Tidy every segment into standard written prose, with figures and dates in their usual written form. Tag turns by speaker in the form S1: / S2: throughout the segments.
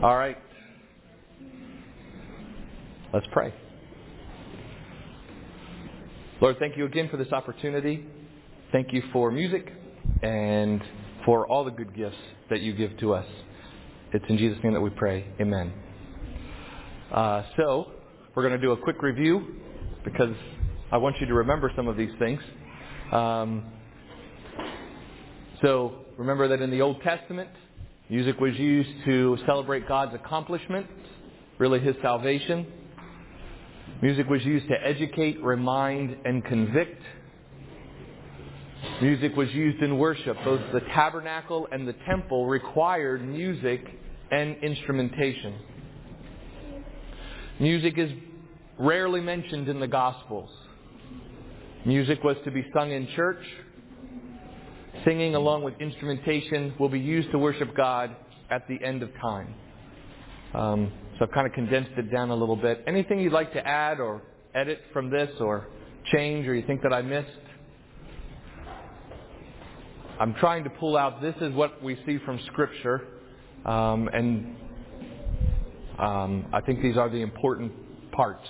S1: All right. Let's pray. Lord, thank you again for this opportunity. Thank you for music and for all the good gifts that you give to us. It's in Jesus' name that we pray. Amen. So, we're going to do a quick review because I want you to remember some of these things. So, remember that in the Old Testament, music was used to celebrate God's accomplishments, really His salvation. Music was used to educate, remind, and convict. Music was used in worship. Both the tabernacle and the temple required music and instrumentation. Music is rarely mentioned in the Gospels. Music was to be sung in church. Singing along with instrumentation will be used to worship God at the end of time. So I've kind of condensed it down a little bit. Anything you'd like to add or edit from this or change or you think that I missed? I'm trying to pull out, this is what we see from Scripture. And I think these are the important parts.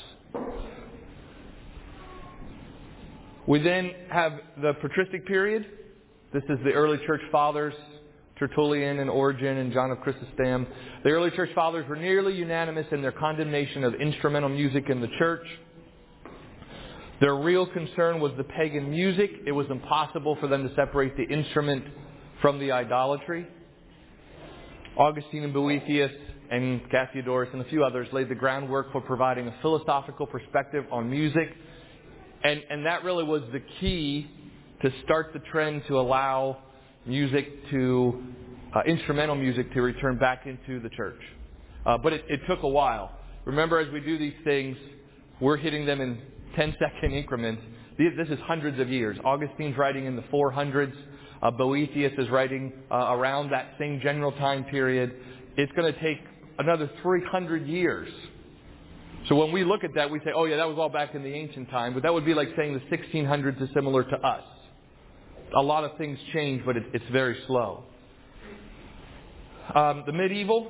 S1: We then have the patristic period. This is the early church fathers, Tertullian and Origen and John of Chrysostom. The early church fathers were nearly unanimous in their condemnation of instrumental music in the church. Their real concern was the pagan music. It was impossible for them to separate the instrument from the idolatry. Augustine and Boethius and Cassiodorus and a few others laid the groundwork for providing a philosophical perspective on music. And that really was the key to start the trend to allow music to, instrumental music to return back into the church. But it took a while. Remember, as we do these things, we're hitting them in 10-second increments. This is hundreds of years. Augustine's writing in the 400s. Boethius is writing around that same general time period. It's going to take another 300 years. So when we look at that, we say, oh yeah, that was all back in the ancient time. But that would be like saying the 1600s is similar to us. A lot of things change, but it's very slow. The medieval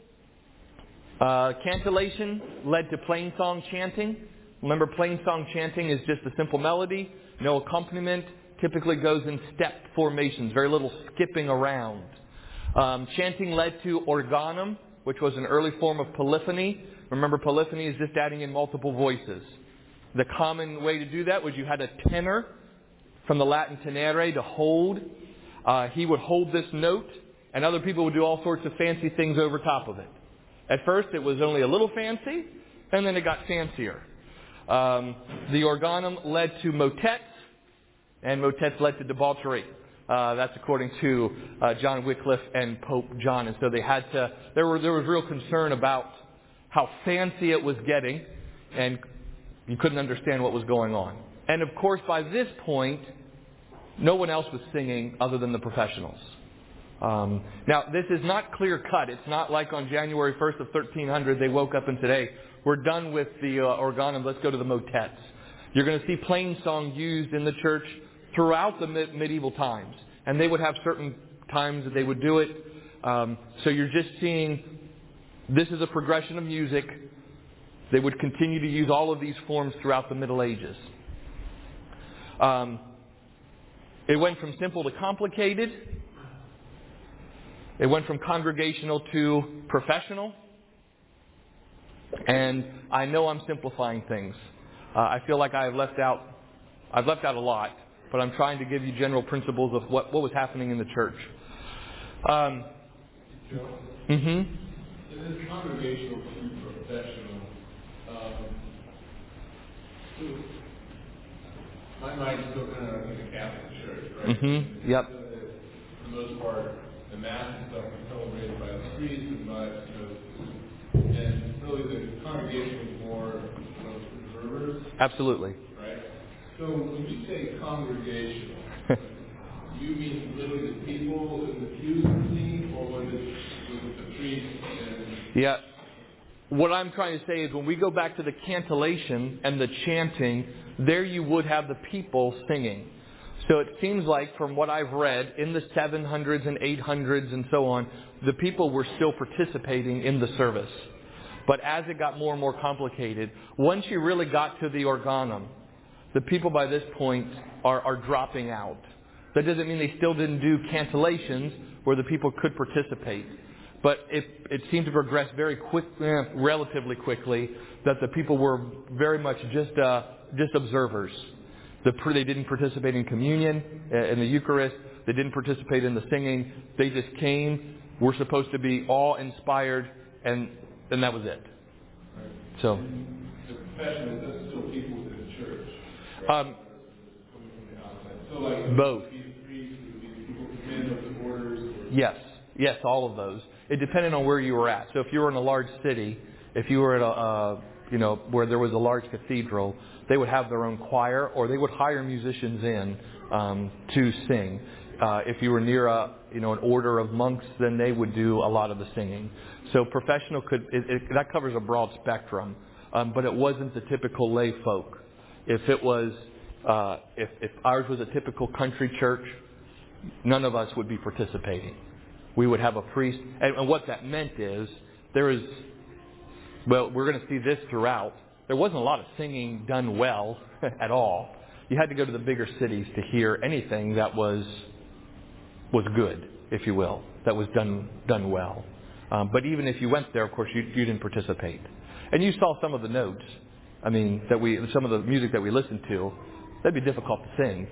S1: cantillation led to plainsong chanting. Remember, plainsong chanting is just a simple melody, no accompaniment, typically goes in step formations, very little skipping around. Chanting led to organum, which was an early form of polyphony. Remember, polyphony is just adding in multiple voices. The common way to do that was you had a tenor, from the Latin tenere, to hold. He would hold this note, and other people would do all sorts of fancy things over top of it. At first, it was only a little fancy, and then it got fancier. The organum led to motets, and motets led to debauchery. That's according to John Wycliffe and Pope John. And so they had to. There was real concern about how fancy it was getting, and you couldn't understand what was going on. And of course, by this point, no one else was singing other than the professionals. Now, this is not clear cut. It's not like on January 1st of 1300 they woke up and said, hey, we're done with the organum, let's go to the motets. You're going to see plain song used in the church throughout the medieval times. And they would have certain times that they would do it. So you're just seeing this is a progression of music. They would continue to use all of these forms throughout the Middle Ages. It went from simple to complicated. It went from congregational to professional. And I know I'm simplifying things. I feel like I've left out a lot, but I'm trying to give you general principles of what was happening in the church.
S2: Joe? It is congregational to professional. My mind's still kind of like the Catholic Church, right?
S1: Yep.
S2: For the most part, the Mass and stuff is celebrated by the priests and by, and really the congregation is more observers.
S1: Absolutely.
S2: Right? So when you say congregational, do you mean literally the people in the pews singing, or was it the priests and...
S1: Yeah. What I'm trying to say is when we go back to the cantillation and the chanting, there you would have the people singing. So it seems like from what I've read, in the 700s and 800s and so on, the people were still participating in the service. But as it got more and more complicated, once you really got to the organum, the people by this point are dropping out. That doesn't mean they still didn't do cantillations where the people could participate. But it seemed to progress very relatively quickly, that the people were very much just observers. They didn't participate in communion, in the Eucharist. They didn't participate in the singing. They just came, were supposed to be awe-inspired, and that was it. So,
S2: the profession is that's still people within the church.
S1: Right? Coming from the outside. So like both. Would be the priests, would be the people who men of the orders. Yes, all of those. It depended on where you were at. So if you were in a large city, if you were at where there was a large cathedral, they would have their own choir, or they would hire musicians in to sing. If you were near an order of monks, then they would do a lot of the singing. So professional that covers a broad spectrum, but it wasn't the typical lay folk. If it was, if ours was a typical country church, none of us would be participating. We would have a priest, and what that meant is we're going to see this throughout. There wasn't a lot of singing done well at all. You had to go to the bigger cities to hear anything that was good, if you will, that was done well. But even if you went there, of course, you didn't participate. And you saw some of the notes. I mean, some of the music that we listened to, that'd be difficult to sing.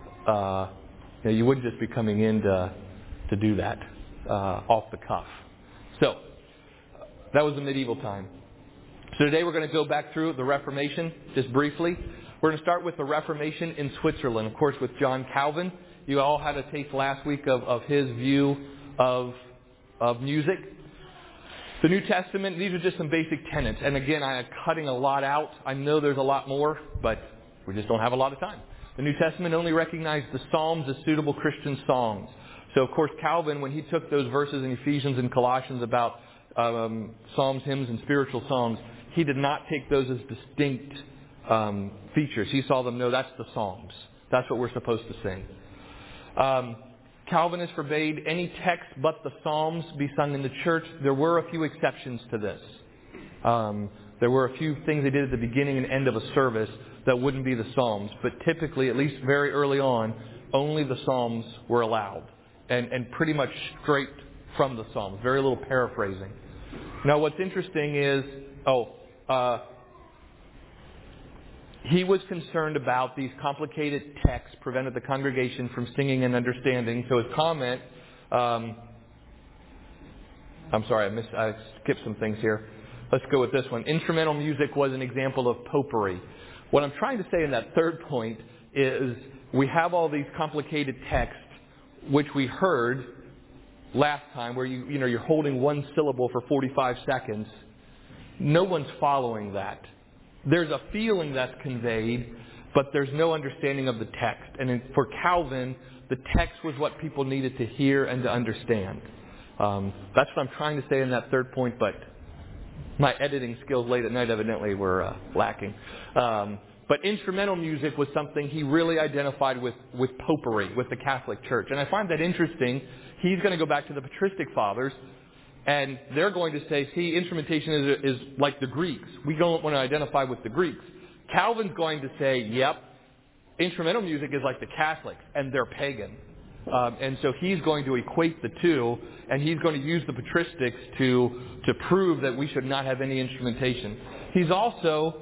S1: You wouldn't just be coming in to do that off the cuff. So that was the medieval time. So today we're going to go back through the Reformation, just briefly. We're going to start with the Reformation in Switzerland, of course, with John Calvin. You all had a taste last week of his view of music. The New Testament, these are just some basic tenets. And again, I am cutting a lot out. I know there's a lot more, but we just don't have a lot of time. The New Testament only recognized the Psalms as suitable Christian songs. So, of course, Calvin, when he took those verses in Ephesians and Colossians about psalms, hymns, and spiritual songs, he did not take those as distinct features. He saw them, no, that's the Psalms. That's what we're supposed to sing. Calvinists forbade any text but the Psalms be sung in the church. There were a few exceptions to this. There were a few things they did at the beginning and end of a service that wouldn't be the Psalms. But typically, at least very early on, only the Psalms were allowed. And pretty much straight from the Psalms. Very little paraphrasing. Now what's interesting is, he was concerned about these complicated texts prevented the congregation from singing and understanding. So his comment, I'm sorry, I skipped some things here. Let's go with this one. Instrumental music was an example of popery. What I'm trying to say in that third point is we have all these complicated texts, which we heard last time, where you're holding one syllable for 45 seconds. No one's following that. There's a feeling that's conveyed, but there's no understanding of the text. And for Calvin, the text was what people needed to hear and to understand. That's what I'm trying to say in that third point, but my editing skills late at night evidently were lacking. But instrumental music was something he really identified with popery, with the Catholic Church. And I find that interesting. He's going to go back to the patristic fathers, and they're going to say, see, instrumentation is like the Greeks. We don't want to identify with the Greeks. Calvin's going to say, yep, instrumental music is like the Catholics, and they're pagan. And so he's going to equate the two, and he's going to use the patristics to prove that we should not have any instrumentation. He's also,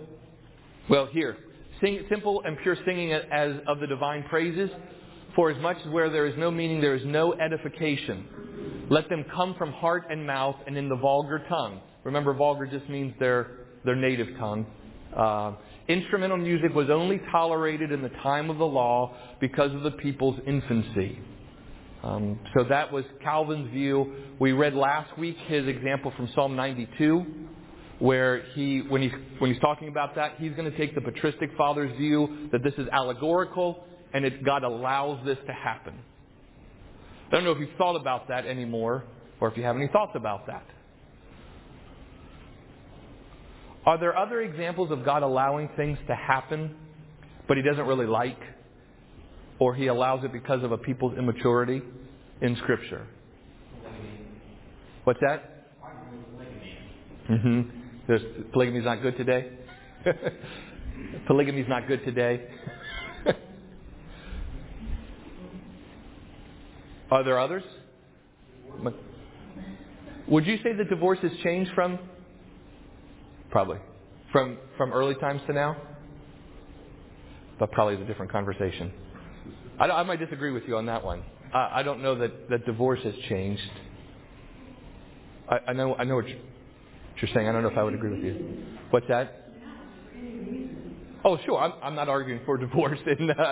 S1: simple and pure singing as of the divine praises. For as much as where there is no meaning, there is no edification. Let them come from heart and mouth and in the vulgar tongue. Remember, vulgar just means their native tongue. Instrumental music was only tolerated in the time of the law because of the people's infancy. So that was Calvin's view. We read last week his example from Psalm 92, where when he's talking about that, he's going to take the patristic father's view that this is allegorical and God allows this to happen. I don't know if you've thought about that anymore, or if you have any thoughts about that. Are there other examples of God allowing things to happen, but He doesn't really like? or he allows it because of a people's immaturity in Scripture? What's that? Polygamy's not good today? Polygamy's not good today. Are there others? Would you say that divorce has changed from? Probably. From early times to now? But probably is a different conversation. I might disagree with you on that one. I don't know that divorce has changed. I know what you're saying. I don't know if I would agree with you. What's that? Oh, sure. I'm not arguing for divorce.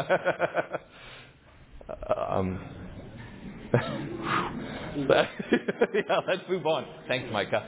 S1: Yeah, let's move on. Thanks, Micah.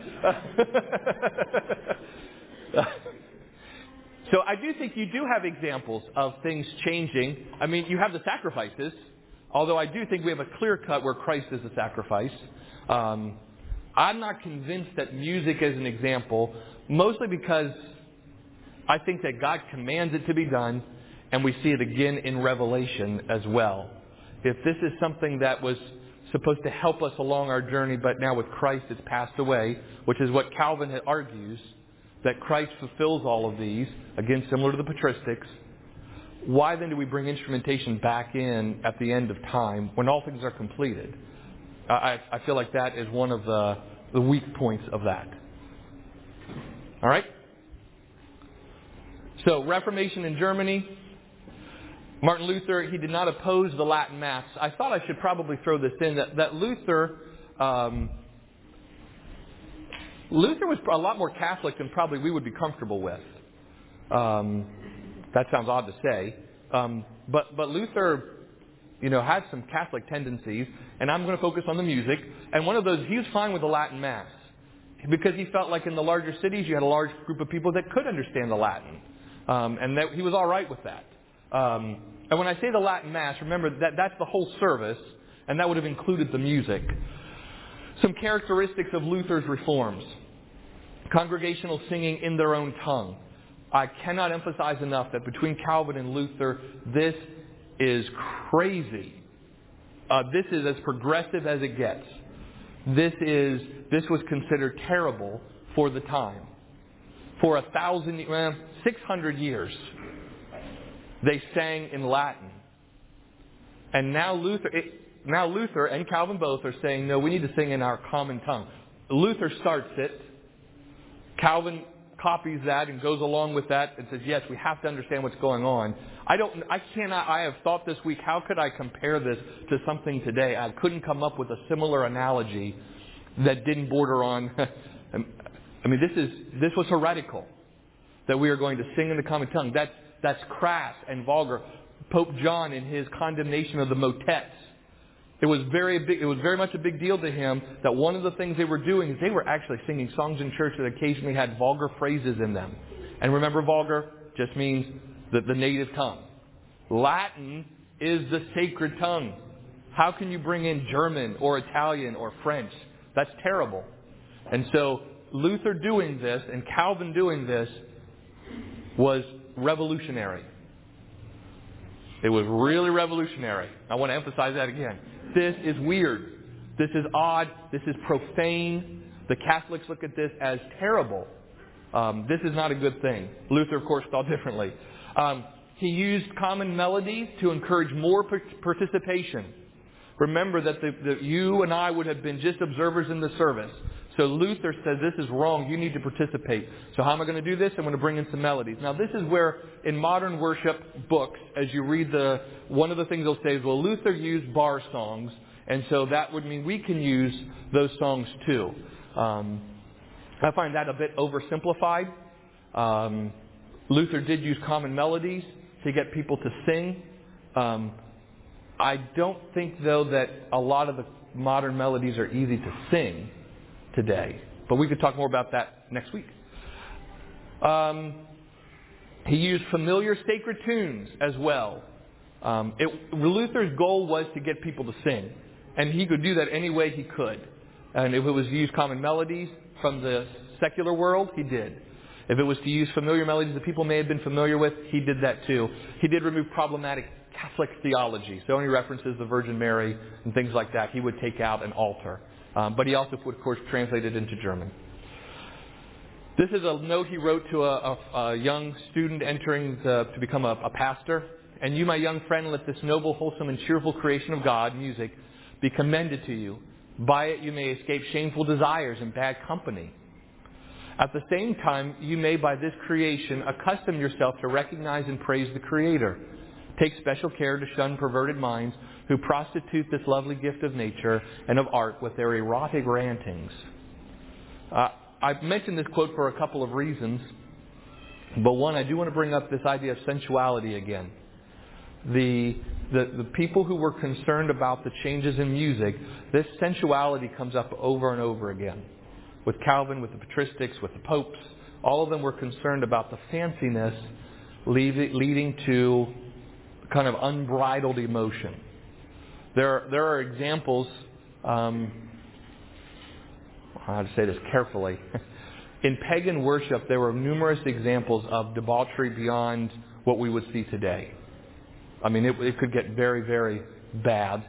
S1: So I do think you do have examples of things changing. I mean, you have the sacrifices, although I do think we have a clear cut where Christ is the sacrifice. I'm not convinced that music is an example, mostly because I think that God commands it to be done, and we see it again in Revelation as well. If this is something that was supposed to help us along our journey, but now with Christ it's passed away, which is what Calvin argues, that Christ fulfills all of these, again similar to the patristics, why then do we bring instrumentation back in at the end of time when all things are completed? I feel like that is one of the weak points of that. All right? So, Reformation in Germany. Martin Luther, he did not oppose the Latin Mass. I thought I should probably throw this in, that Luther was a lot more Catholic than probably we would be comfortable with. That sounds odd to say. But Luther, had some Catholic tendencies, and I'm going to focus on the music. And one of those, he was fine with the Latin Mass, because he felt like in the larger cities you had a large group of people that could understand the Latin. And that he was all right with that. And when I say the Latin Mass, remember that that's the whole service, and that would have included the music. Some characteristics of Luther's reforms. Congregational singing in their own tongue. I cannot emphasize enough that between Calvin and Luther, this is crazy. This is as progressive as it gets. This was considered terrible for the time. For 600 years, they sang in Latin. And now Luther and Calvin both are saying, no, we need to sing in our common tongue. Luther starts it. Calvin copies that and goes along with that and says, yes, we have to understand what's going on. I have thought this week, how could I compare this to something today? I couldn't come up with a similar analogy that didn't border on... this was heretical, that we are going to sing in the common tongue. That's crass and vulgar. Pope John, in his condemnation of the motets, it was very much a big deal to him that one of the things they were doing is they were actually singing songs in church that occasionally had vulgar phrases in them. And remember, vulgar just means the native tongue. Latin is the sacred tongue. How can you bring in German or Italian or French? That's terrible. And so Luther doing this and Calvin doing this was revolutionary. It was really revolutionary. I want to emphasize that again. This is weird. This is odd. This is profane. The Catholics look at this as terrible. This is not a good thing. Luther, of course, thought differently. He used common melodies to encourage more participation. Remember that you and I would have been just observers in the service. So Luther says, this is wrong. You need to participate. So how am I going to do this? I'm going to bring in some melodies. Now, this is where in modern worship books, as you read one of the things they'll say is, well, Luther used bar songs, and so that would mean we can use those songs too. I find that a bit oversimplified. Luther did use common melodies to get people to sing. I don't think, though, that a lot of the modern melodies are easy to sing today. But we could talk more about that next week. He used familiar sacred tunes as well. Luther's goal was to get people to sing. And he could do that any way he could. And if it was to use common melodies from the secular world, he did. If it was to use familiar melodies that people may have been familiar with, he did that too. He did remove problematic Catholic theology. So any references to the Virgin Mary and things like that, he would take out and alter. But he also would, of course, translate it into German. This is a note he wrote to a young student entering to become a pastor. And you, my young friend, let this noble, wholesome, and cheerful creation of God, music, be commended to you. By it you may escape shameful desires and bad company. At the same time, you may, by this creation, accustom yourself to recognize and praise the Creator. Take special care to shun perverted minds who prostitute this lovely gift of nature and of art with their erotic rantings. I've mentioned this quote for a couple of reasons. But one, I do want to bring up this idea of sensuality again. The people who were concerned about the changes in music, this sensuality comes up over and over again. With Calvin, with the patristics, with the popes, all of them were concerned about the fanciness leading to kind of unbridled emotion. There are examples, how to say this carefully. In pagan worship, there were numerous examples of debauchery beyond what we would see today. I mean, it could get very, very bad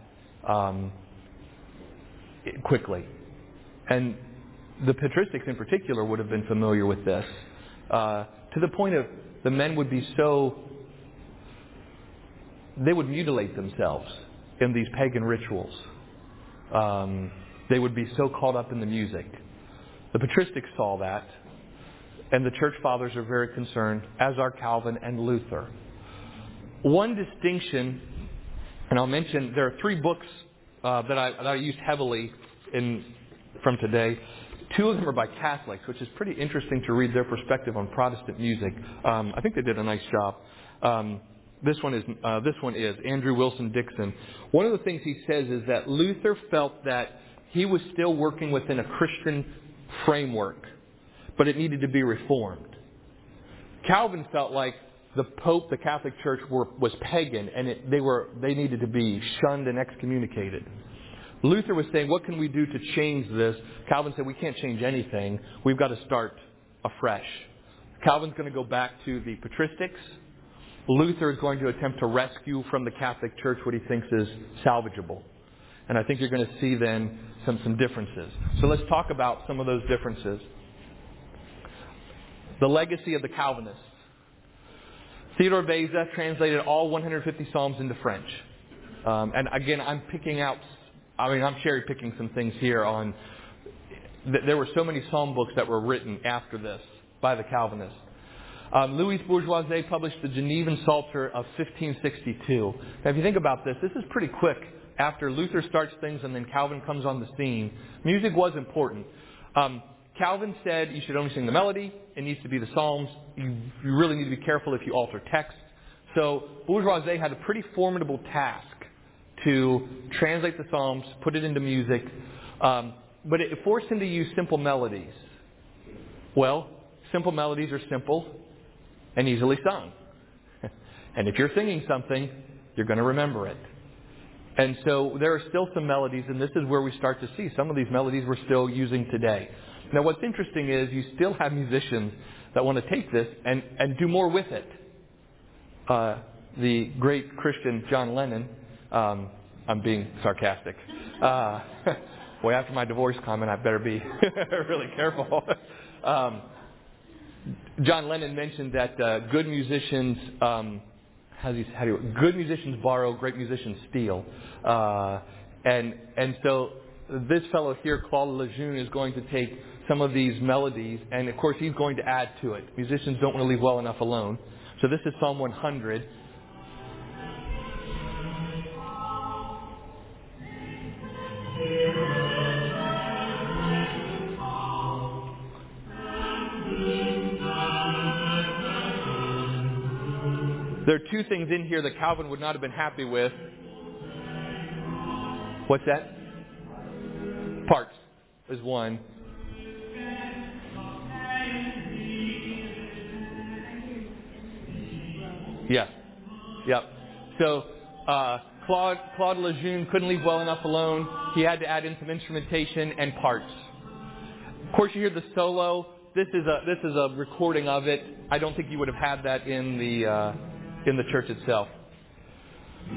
S1: quickly. And the patristics in particular would have been familiar with this. To the point of the men would be they would mutilate themselves in these pagan rituals. They would be so caught up in the music. The patristics saw that, and the church fathers are very concerned, as are Calvin and Luther. One distinction, and I'll mention, there are 3 books that I used heavily from today. 2 of them are by Catholics, which is pretty interesting to read their perspective on Protestant music. I think they did a nice job. This one is Andrew Wilson Dixon. One of the things he says is that Luther felt that he was still working within a Christian framework, but it needed to be reformed. Calvin felt like the Pope, the Catholic Church, was pagan, and they needed to be shunned and excommunicated. Luther was saying, what can we do to change this? Calvin said, we can't change anything. We've got to start afresh. Calvin's going to go back to the patristics. Luther is going to attempt to rescue from the Catholic Church what he thinks is salvageable. And I think you're going to see then some differences. So let's talk about some of those differences. The legacy of the Calvinists. Theodore Beza translated all 150 Psalms into French. And again, I'm cherry picking some things here on. There were so many psalm books that were written after this by the Calvinists. Louis Bourgeoisie published the Genevan Psalter of 1562. Now, if you think about this is pretty quick after Luther starts things and then Calvin comes on the scene. Music was important. Calvin said you should only sing the melody. It needs to be the Psalms. You really need to be careful if you alter text. So Bourgeoisie had a pretty formidable task to translate the Psalms, put it into music, but it forced him to use simple melodies. Well, simple melodies are simple and easily sung. And if you're singing something, you're going to remember it. And so there are still some melodies, and this is where we start to see some of these melodies we're still using today. Now, what's interesting is you still have musicians that want to take this and do more with it. The great Christian John Lennon, I'm being sarcastic. Boy, after my divorce comment, I better be really careful. John Lennon mentioned that good musicians, good musicians borrow, great musicians steal. And so this fellow here, Claude Lejeune, is going to take some of these melodies, and of course he's going to add to it. Musicians don't want to leave well enough alone. So this is Psalm 100. There are 2 things in here that Calvin would not have been happy with. What's that? Parts is one. Yeah. Yep. So Claude Lejeune couldn't leave well enough alone. He had to add in some instrumentation and parts. Of course, you hear the solo. This is a recording of it. I don't think you would have had that in the church itself.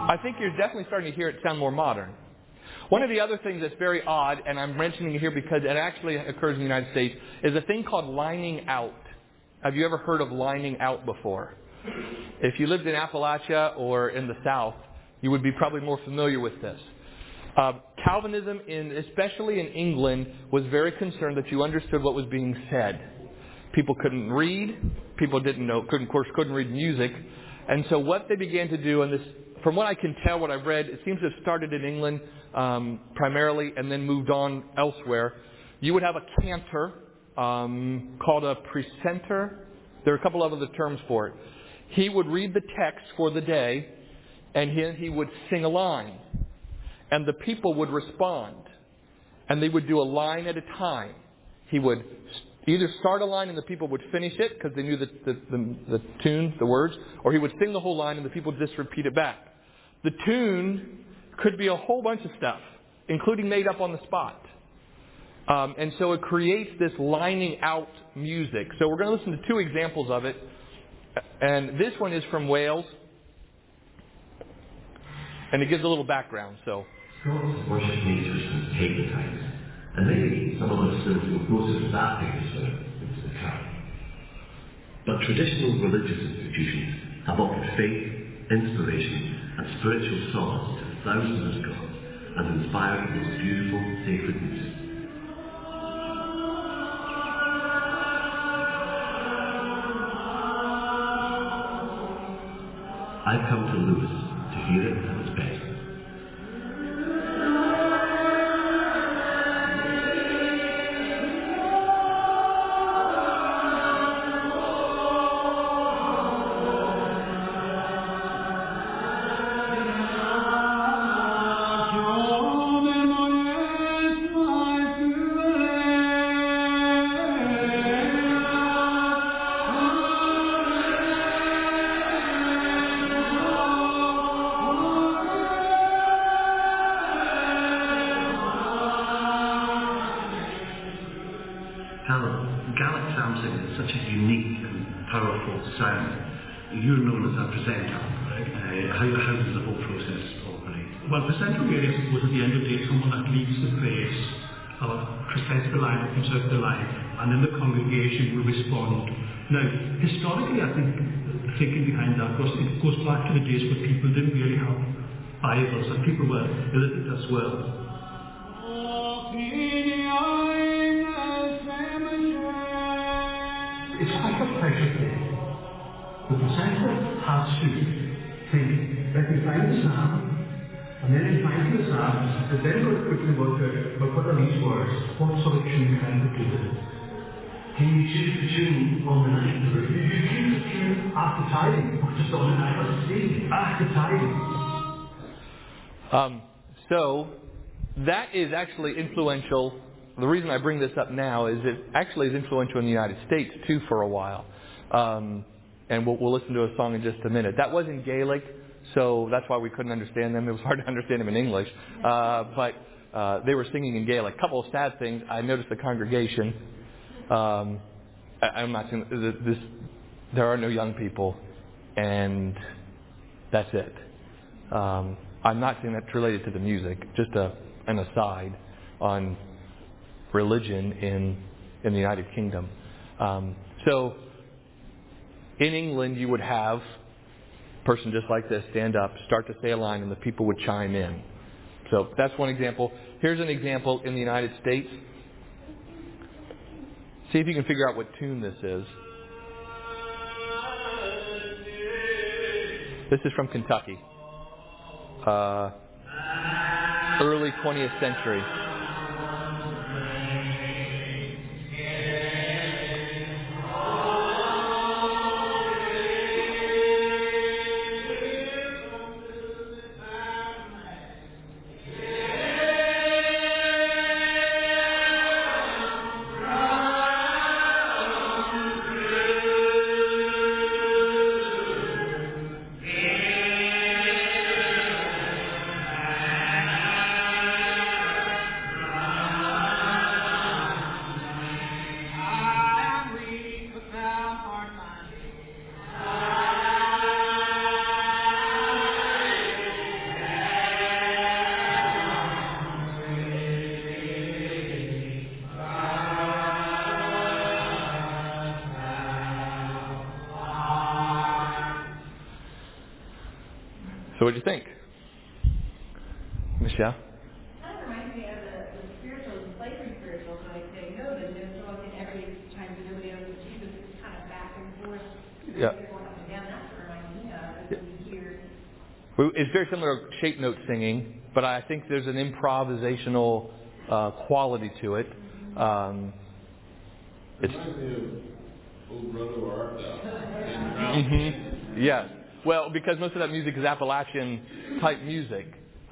S1: I think you're definitely starting to hear it sound more modern. One of the other things that's very odd, and I'm mentioning it here because it actually occurs in the United States, is a thing called lining out. Have you ever heard of lining out before? If you lived in Appalachia or in the South, you would be probably more familiar with this. Calvinism, especially in England, was very concerned that you understood what was being said. People couldn't read. People couldn't read music. And so what they began to do, and this, from what I can tell, what I've read, it seems to have started in England primarily and then moved on elsewhere. You would have a cantor called a precentor. There are a couple of other terms for it. He would read the text for the day, and he would sing a line. And the people would respond. And they would do a line at a time. He would either start a line and the people would finish it because they knew the tune, the words, or he would sing the whole line and the people would just repeat it back. The tune could be a whole bunch of stuff, including made up on the spot. And so it creates this lining out music. So we're going to listen to two examples of it. And this one is from Wales. And it gives a little background. So
S3: Scots worship nature since pagan times, and maybe some of us still feel closer to that picture into the current. But traditional religious institutions have offered faith, inspiration, and spiritual solace to thousands of Scots and inspired the most beautiful, sacred music. I've come to Lewis to hear it at its best. Gaelic Samson is such a unique and powerful sound. You're known as a presenter. How does the whole process operate?
S4: Well, presenter really, I suppose, at the end of the day, someone that leads the praise, presents the line, puts out the line, and then the congregation will respond. Now, historically, I think the thinking behind that it goes back to the days where people didn't really have Bibles, and people were illiterate as well. It's like a pressure thing. The presenter has to think, let me find the psalm, and then in finding the psalm, they're then going to quickly work out, but what are these words? What sort of tune can I put with it? Can you choose the tune on the night? You choose the tune after tithing, or just on the night of the day, after tithing.
S1: So, that is actually influential. The reason I bring this up now is it actually is influential in the United States, too, for a while. And we'll listen to a song in just a minute. That was in Gaelic, so that's why we couldn't understand them. It was hard to understand them in English. But they were singing in Gaelic. A couple of sad things. I noticed the congregation. I'm not saying this. There are no young people, and that's it. I'm not saying that's related to the music. Just an aside on religion in the United Kingdom. So in England, you would have a person just like this stand up, start to say a line, and the people would chime in. So that's one example. Here's an example in the United States. See if you can figure out what tune this is. This is from Kentucky. Early 20th century. So what do you think? Michelle?
S5: Kind of reminds me of the spirituals, slavery spirituals, when they know that they're throwing in every time that nobody knows Jesus, it's kind of back and forth.
S1: Yeah.
S5: They're going up and down. That's what reminds me of as we hear.
S1: It's very similar to shape note singing, but I think there's an improvisational quality to it.
S2: It reminds me of Old Brother Where Art Thou?
S1: Yes. Well, because most of that music is Appalachian type music.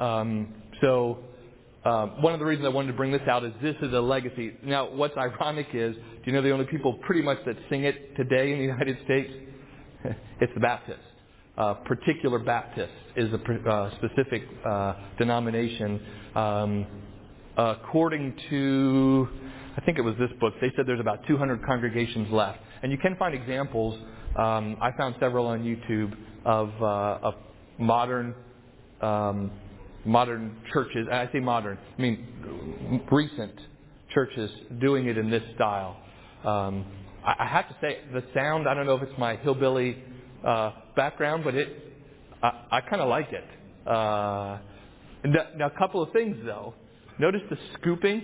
S1: So one of the reasons I wanted to bring this out is this is a legacy. Now, what's ironic is, do you know the only people pretty much that sing it today in the United States? It's the Baptists. Particular Baptist is a specific denomination. According to, I think it was this book, they said there's about 200 congregations left. And you can find examples. I found several on YouTube of modern churches. And I say modern, I mean recent churches doing it in this style. I have to say, the sound, I don't know if it's my hillbilly background, but I kind of like it. Now, a couple of things, though. Notice the scooping.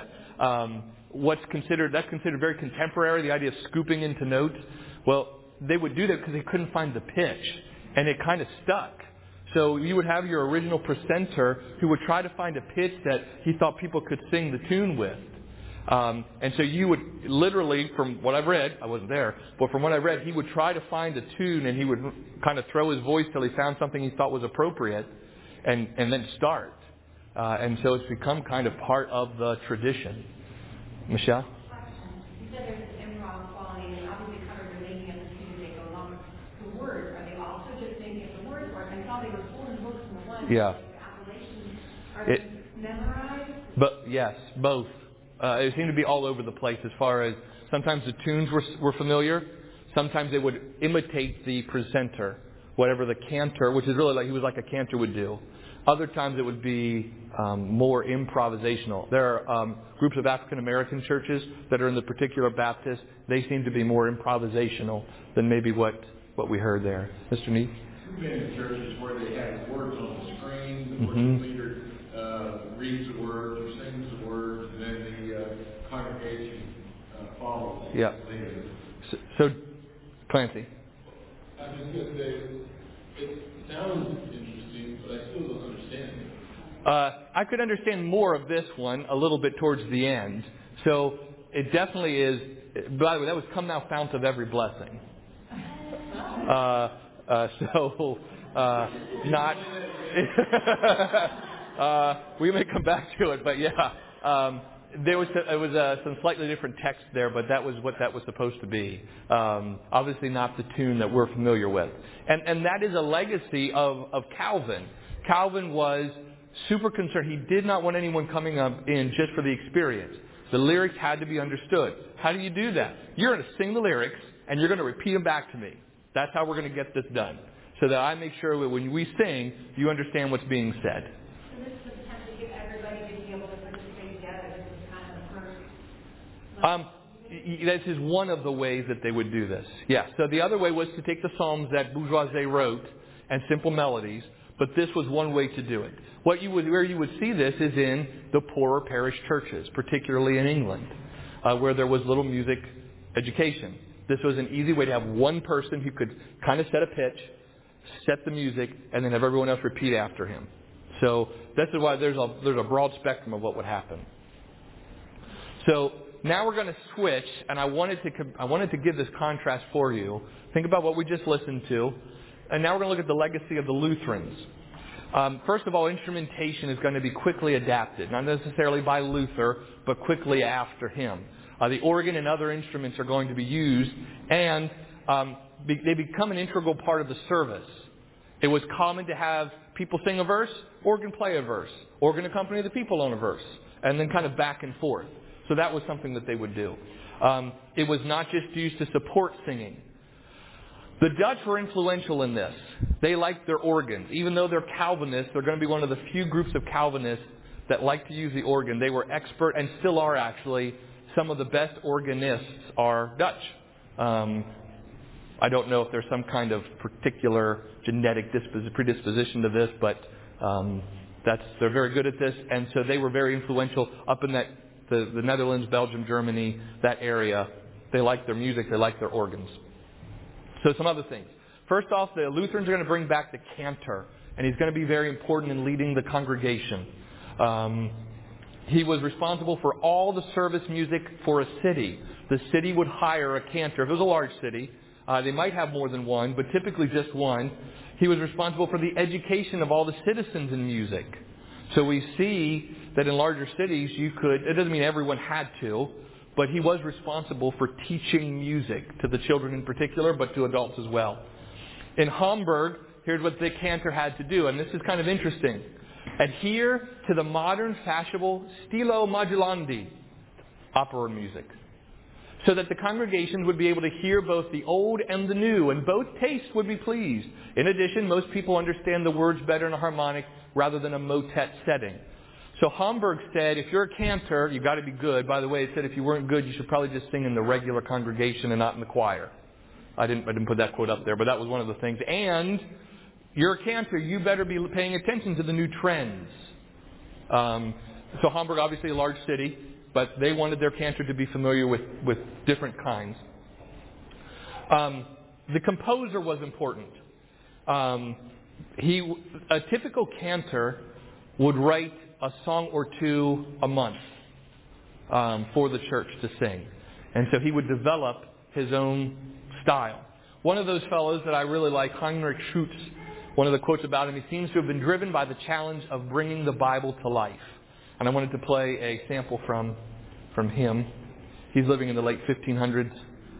S1: That's considered very contemporary, the idea of scooping into notes. Well, they would do that because they couldn't find the pitch, and it kind of stuck. So you would have your original presenter who would try to find a pitch that he thought people could sing the tune with. And so you would literally, from what I've read, I wasn't there, but from what I read, he would try to find a tune and he would kind of throw his voice till he found something he thought was appropriate and then start. And so it's become kind of part of the tradition. Michelle?
S5: You said there's an improv quality, and obviously covered the making of the tune as they go along. The words, are they also just making up the words for it? I saw they were pulling books from one.
S1: Yeah.
S5: Like the appellations, are they memorized?
S1: But yes, both. It seemed to be all over the place as far as sometimes the tunes were familiar. Sometimes they would imitate the presenter, whatever the cantor, which is really like he was like a cantor would do. Other times it would be more improvisational. There are groups of African American churches that are in the particular Baptist. They seem to be more improvisational than maybe what we heard there. Mr. Neef?
S2: You've been in churches where they have words on the screen. The worship leader reads the words or sings the words, and then the congregation follows.
S1: Yeah. So, Clancy?
S2: I was just going to say, it sounds interesting, but I still don't understand it.
S1: I could understand more of this one a little bit towards the end. So it definitely is. By the way, that was "Come Thou Fount of Every Blessing." Not. We may come back to it, but yeah, there was some slightly different text there, but that was what that was supposed to be. Obviously, not the tune that we're familiar with, and that is a legacy of Calvin. Calvin was super concerned. He did not want anyone coming up in just for the experience. The lyrics had to be understood. How do you do that? You're going to sing the lyrics, and you're going to repeat them back to me. That's how we're going to get this done. So that I make sure that when we sing, you understand what's being said.
S5: So this is attempt to get everybody to be able to participate together. This is kind of the first.
S1: This is one of the ways that they would do this. Yeah. So the other way was to take the Psalms that Bourgeoisie wrote and simple melodies, but this was one way to do it. Where you would see this is in the poorer parish churches, particularly in England, where there was little music education. This was an easy way to have one person who could kind of set a pitch, set the music, and then have everyone else repeat after him. So this is why there's a broad spectrum of what would happen. So now we're going to switch, and I wanted to give this contrast for you. Think about what we just listened to, and now we're going to look at the legacy of the Lutherans. First of all, instrumentation is going to be quickly adapted, not necessarily by Luther, but quickly after him. The organ and other instruments are going to be used, and they become an integral part of the service. It was common to have people sing a verse, organ play a verse, organ accompany the people on a verse, and then kind of back and forth. So that was something that they would do. It was not just used to support singing. The Dutch were influential in this. They liked their organs. Even though they're Calvinists, they're going to be one of the few groups of Calvinists that like to use the organ. They were expert, and still are actually. Some of the best organists are Dutch. I don't know if there's some kind of particular genetic predisposition to this, but they're very good at this. And so they were very influential up in the Netherlands, Belgium, Germany, that area. They like their music. They like their organs. So some other things. First off, the Lutherans are going to bring back the cantor, and he's going to be very important in leading the congregation. He was responsible for all the service music for a city. The city would hire a cantor. If it was a large city, they might have more than one, but typically just one. He was responsible for the education of all the citizens in music. So we see that in larger cities, it doesn't mean everyone had to, but he was responsible for teaching music to the children in particular, but to adults as well. In Hamburg, here's what the cantor had to do, and this is kind of interesting. Adhere to the modern fashionable stilo modulandi, opera music, so that the congregations would be able to hear both the old and the new, and both tastes would be pleased. In addition, most people understand the words better in a harmonic rather than a motet setting. So Hamburg said, if you're a cantor, you've got to be good. By the way, it said if you weren't good, you should probably just sing in the regular congregation and not in the choir. I didn't put that quote up there, but that was one of the things. And you're a cantor, you better be paying attention to the new trends. So Hamburg, obviously a large city, but they wanted their cantor to be familiar with different kinds. The composer was important. A typical cantor would write a song or two a month for the church to sing. And so he would develop his own style. One of those fellows that I really like, Heinrich Schütz, one of the quotes about him, he seems to have been driven by the challenge of bringing the Bible to life. And I wanted to play a sample from him. He's living in the late 1500s.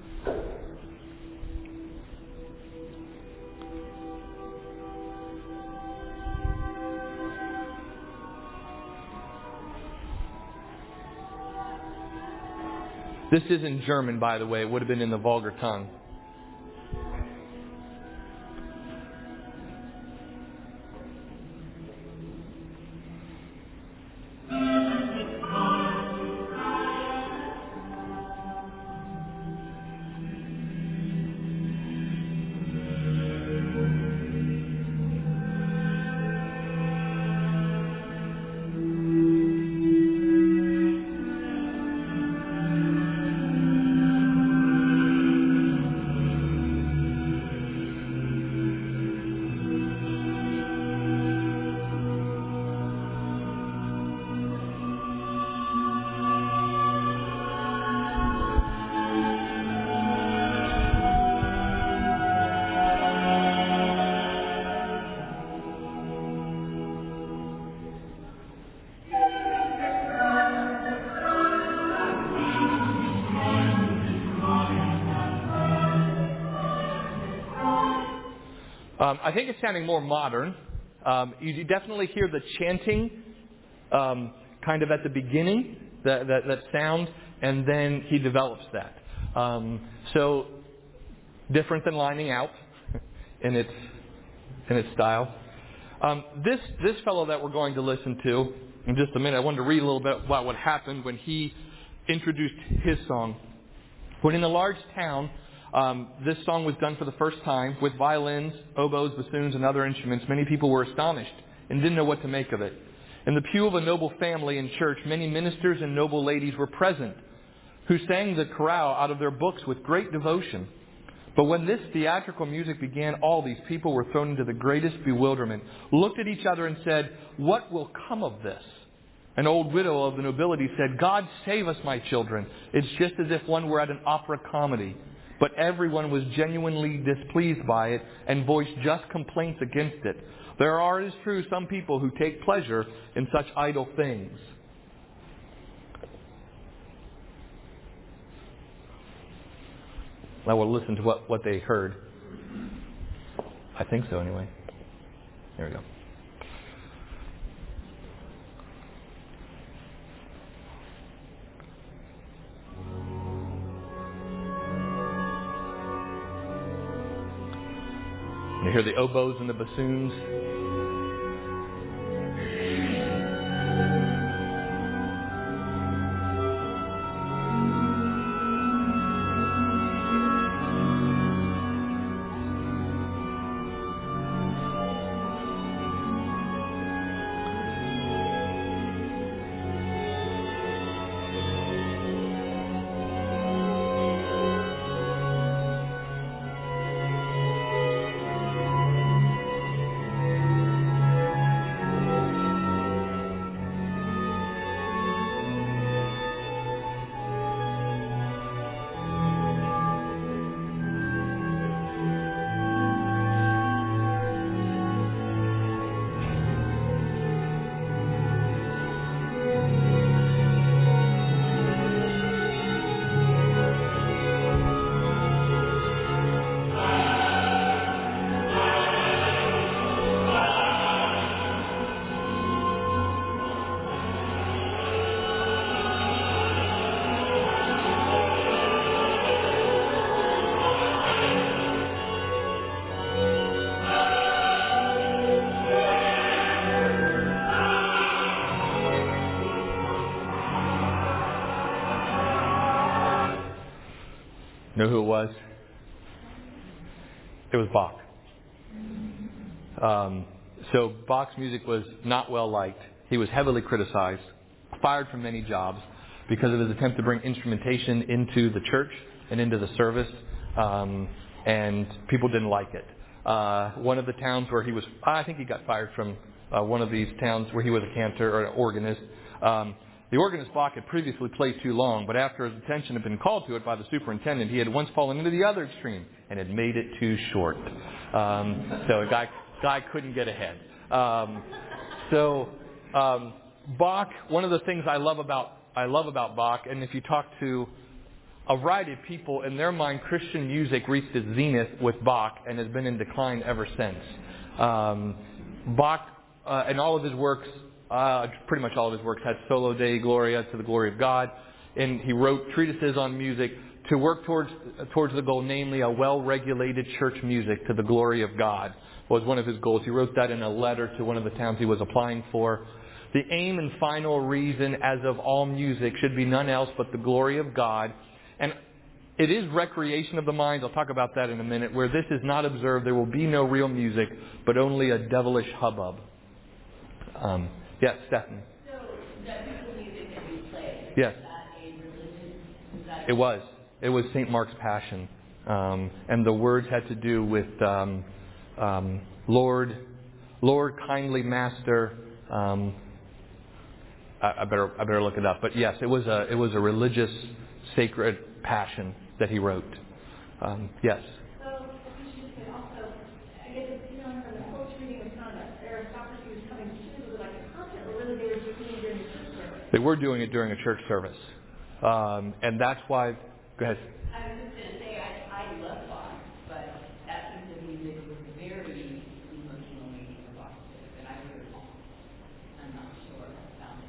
S1: This is in German, by the way. It would have been in the vulgar tongue. I think it's sounding more modern. You definitely hear the chanting kind of at the beginning, that sound, and then he develops that. So different than lining out in its style. This fellow that we're going to listen to in just a minute, I wanted to read a little bit about what happened when he introduced his song. When in a large town, this song was done for the first time with violins, oboes, bassoons, and other instruments. Many people were astonished and didn't know what to make of it. In the pew of a noble family in church, many ministers and noble ladies were present, who sang the chorale out of their books with great devotion. But when this theatrical music began, all these people were thrown into the greatest bewilderment, looked at each other and said, "What will come of this?" An old widow of the nobility said, "God save us, my children. It's just as if one were at an opera comedy." But everyone was genuinely displeased by it and voiced just complaints against it. There are, it is true, some people who take pleasure in such idle things. Now we'll listen to what they heard. I think so, anyway. There we go. You hear the oboes and the bassoons. Know who it was? It was Bach. So Bach's music was not well liked. He was heavily criticized, fired from many jobs because of his attempt to bring instrumentation into the church and into the service, and people didn't like it. One of the towns where he was, I think he got fired from one of these towns where he was a cantor or an organist. The organist Bach had previously played too long, but after his attention had been called to it by the superintendent, he had once fallen into the other extreme and had made it too short. So a guy couldn't get ahead. Bach, one of the things I love about Bach, and if you talk to a variety of people, in their mind, Christian music reached its zenith with Bach and has been in decline ever since. Bach, in all of his works, pretty much all of his works, had Solo Dei Gloria, to the glory of God, and he wrote treatises on music to work towards the goal, namely a well-regulated church music to the glory of God was one of his goals. He wrote that in a letter to one of the towns he was applying for. The aim and final reason, as of all music, should be none else but the glory of God. And it is recreation of the mind. I'll talk about that in a minute. Where this is not observed, there will be no real music, but only a devilish hubbub. Yes, Stephanie.
S6: So, that piece of music that you played,
S1: yes.
S6: Was that a religious?
S1: It was. It was St. Mark's Passion. And the words had to do with Lord, kindly Master. I better look it up. But yes, it was a religious, sacred passion that he wrote. Yes.
S5: So, you should say also, I guess it's feeling from the quotes reading was kind of that aristocracy was coming to, was it like a concert, or really they were just doing it during the church service?
S1: They were doing it during a church service. And that's why... Go ahead.
S6: I was just going to say, I love Bach, but that piece of music was very emotionally evocative, and I heard it all. I'm not sure I found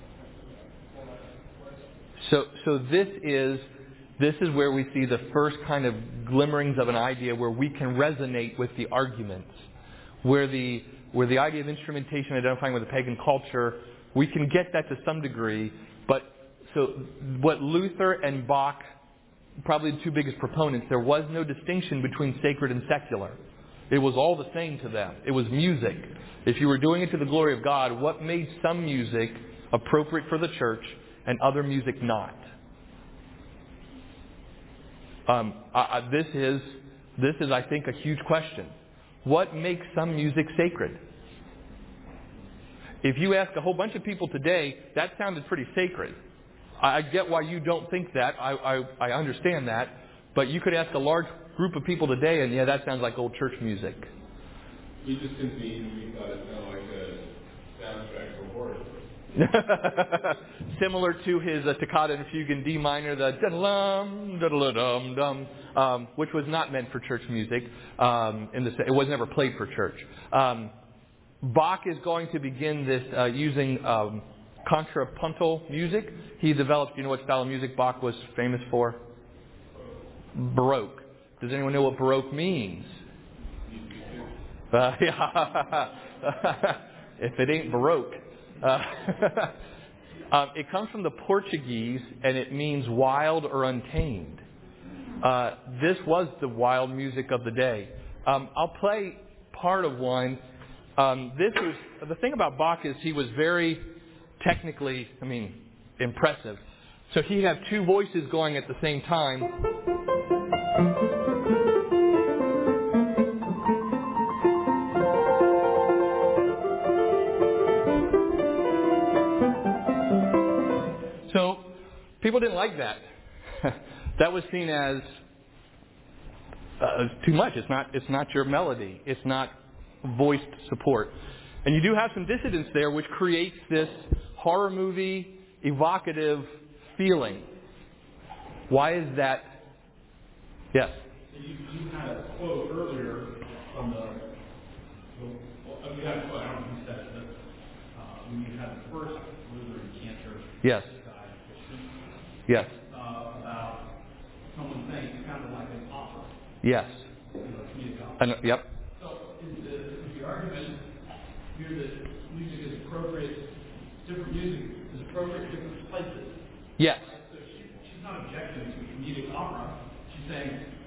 S6: it appropriate
S1: So this is where we see the first kind of glimmerings of an idea where we can resonate with the arguments, where the idea of instrumentation identifying with a pagan culture, we can get that to some degree. But so what Luther and Bach, probably the two biggest proponents, there was no distinction between sacred and secular. It was all the same to them. It was music. If you were doing it to the glory of God, what made some music appropriate for the church and other music not? This is, I think, a huge question. What makes some music sacred? If you ask a whole bunch of people today, that sounded pretty sacred. I get why you don't think that. I understand that. But you could ask a large group of people today, and yeah, that sounds like old church music.
S2: We just convened, we thought it sounded like a soundtrack for horror.
S1: Similar to his Toccata and Fugue in D minor, the da-da-lum, da-da-da-dum-dum, which was not meant for church music. It was never played for church. Bach is going to begin this using contrapuntal music. He developed, you know what style of music Bach was famous for? Baroque. Does anyone know what Baroque means? Yeah. If it ain't Baroque. It comes from the Portuguese, and it means wild or untamed. This was the wild music of the day. I'll play part of one. The thing about Bach is he was very technically, impressive. So he had two voices going at the same time. So people didn't like that. That was seen as too much. It's not your melody. It's not voiced support. And you do have some dissonance there, which creates this horror movie evocative feeling. Why is that? Yes.
S7: You had a quote earlier from you had a quote, I don't know who said it, but when you had the first Lutheran cantor.
S1: Yes. Yes.
S7: About someone saying it's kind of like an opera.
S1: Yes.
S7: Comedic opera.
S1: Yep.
S7: So is the argument here that music is appropriate, different music is appropriate in different places?
S1: Yes.
S7: So she's not objecting to comedic opera. She's saying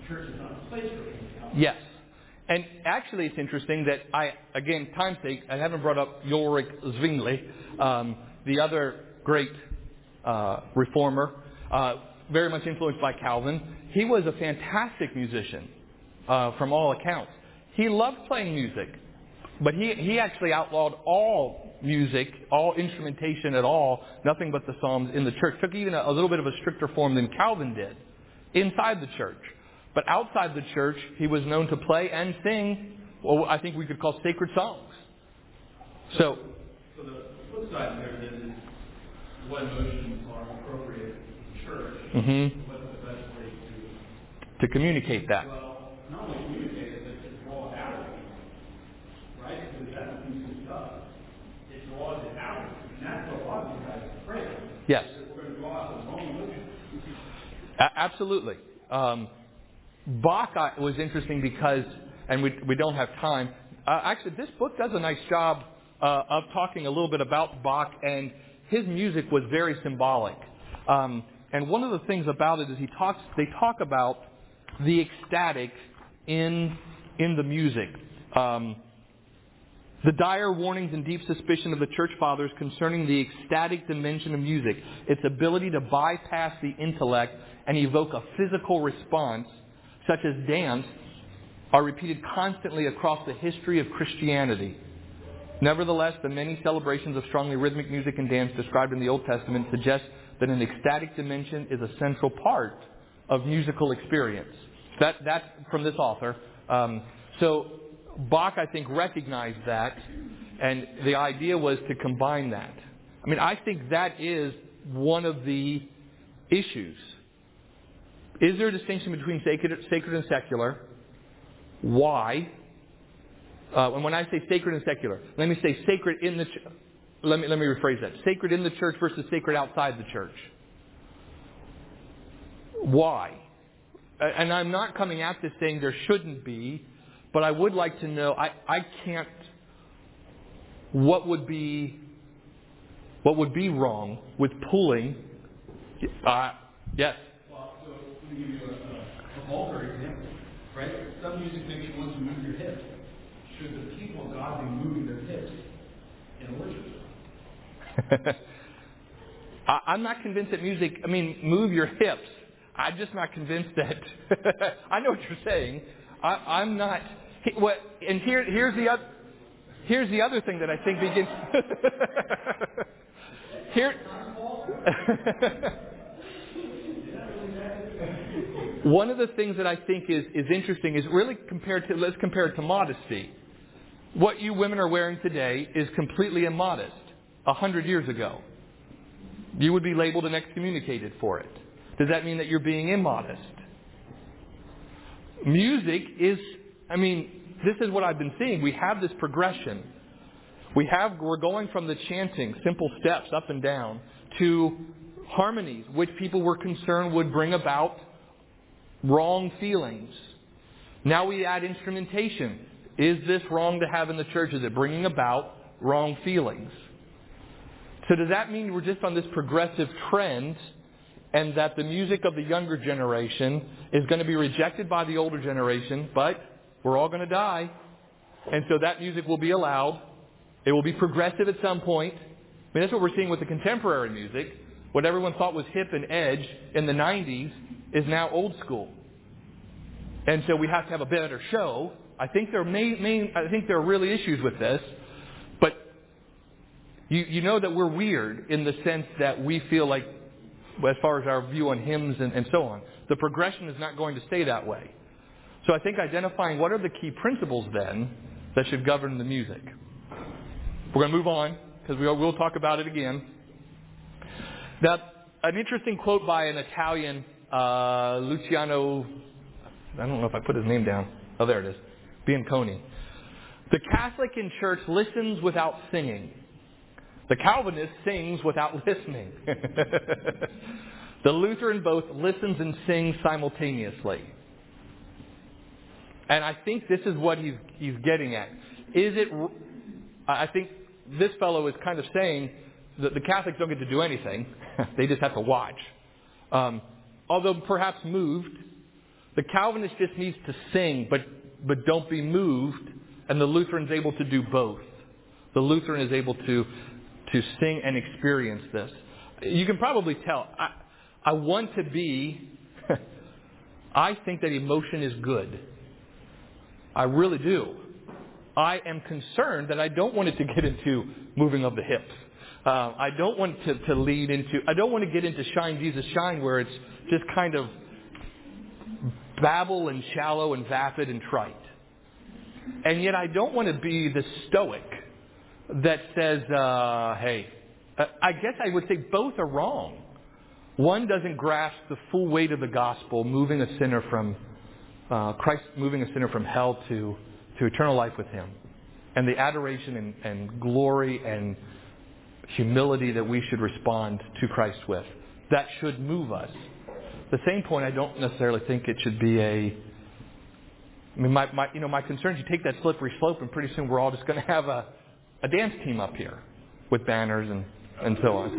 S7: church is not a place for anything.
S1: Yes. And actually, it's interesting that again, time's sake, I haven't brought up Ulrich Zwingli, the other great reformer, very much influenced by Calvin. He was a fantastic musician, from all accounts. He loved playing music, but he actually outlawed all music, all instrumentation at all, nothing but the Psalms in the church. Took even a little bit of a stricter form than Calvin did inside the church. But outside the church, he was known to play and sing what I think we could call sacred songs. So
S7: the flip side there then is what emotions are appropriate in church.
S1: Mm-hmm.
S7: What's the best way
S1: to communicate that?
S7: Well, not only communicate it, but to draw it out of it. Right? Because that's what music does. It draws it out. And that's what a lot of you guys are afraid of.
S1: Yes.
S7: We're going to draw out the wrong emotions.
S1: Absolutely. Bach was interesting because, and we don't have time, actually this book does a nice job of talking a little bit about Bach, and his music was very symbolic. And one of the things about it is they talk about the ecstatic in the music. The dire warnings and deep suspicion of the church fathers concerning the ecstatic dimension of music, its ability to bypass the intellect and evoke a physical response, such as dance, are repeated constantly across the history of Christianity. Nevertheless, the many celebrations of strongly rhythmic music and dance described in the Old Testament suggest that an ecstatic dimension is a central part of musical experience. That's from this author. So Bach, I think, recognized that, and the idea was to combine that. I mean, I think that is one of the issues. Is there a distinction between sacred and secular? Why? And when I say sacred and secular, let me say sacred in the church. Let me rephrase that. Sacred in the church versus sacred outside the church. Why? And I'm not coming at this saying there shouldn't be, but I would like to know. I can't. What would be wrong with pulling? Yes.
S7: Well, so let me give you a vulgar example, right? Some music makes you want to move your hips. Should the people of God be moving their hips in worship?
S1: I'm not convinced that music, move your hips. I'm just not convinced that. I know what you're saying. I'm not. And here's the other thing that I think begins. Here. One of the things that I think is interesting is really let's compare it to modesty. What you women are wearing today is completely immodest. 100 years ago, you would be labeled and excommunicated for it. Does that mean that you're being immodest? Music is, this is what I've been seeing. We have this progression. We're going from the chanting, simple steps up and down, to harmonies, which people were concerned would bring about wrong feelings. Now we add instrumentation. Is this wrong to have in the church? Is it bringing about wrong feelings? So does that mean we're just on this progressive trend, and that the music of the younger generation is going to be rejected by the older generation, but we're all going to die, and so that music will be allowed? It will be progressive at some point. That's what we're seeing with the contemporary music. What everyone thought was hip and edge in the 90s is now old school. And so we have to have a better show. I think there are really issues with this, but you know that we're weird in the sense that we feel like, as far as our view on hymns and so on, the progression is not going to stay that way. So I think identifying what are the key principles then that should govern the music. We're going to move on because we'll talk about it again. Now, an interesting quote by an Italian, Luciano, I don't know if I put his name down. Oh, there it is. Bianconi. The Catholic in church listens without singing. The Calvinist sings without listening. The Lutheran both listens and sings simultaneously. And I think this is what he's getting at. I think this fellow is kind of saying that the Catholics don't get to do anything. They just have to watch. Although perhaps moved The Calvinist just needs to sing, but don't be moved, and the Lutheran's able to do both. The Lutheran is able to sing and experience this. You can probably tell. I want to be... I think that emotion is good. I really do. I am concerned that I don't want it to get into moving of the hips. I don't want to lead into... I don't want to get into Shine Jesus Shine, where it's just kind of babble and shallow and vapid and trite. And yet I don't want to be the stoic that says, hey, I guess I would say both are wrong. One doesn't grasp the full weight of the gospel, moving a sinner from Christ, moving a sinner from hell to eternal life with Him, and the adoration and glory and humility that we should respond to Christ with. That should move us. At the same point, I don't necessarily think it should be a... I mean, my concern is you take that slippery slope, and pretty soon we're all just going to have a dance team up here with banners and so on.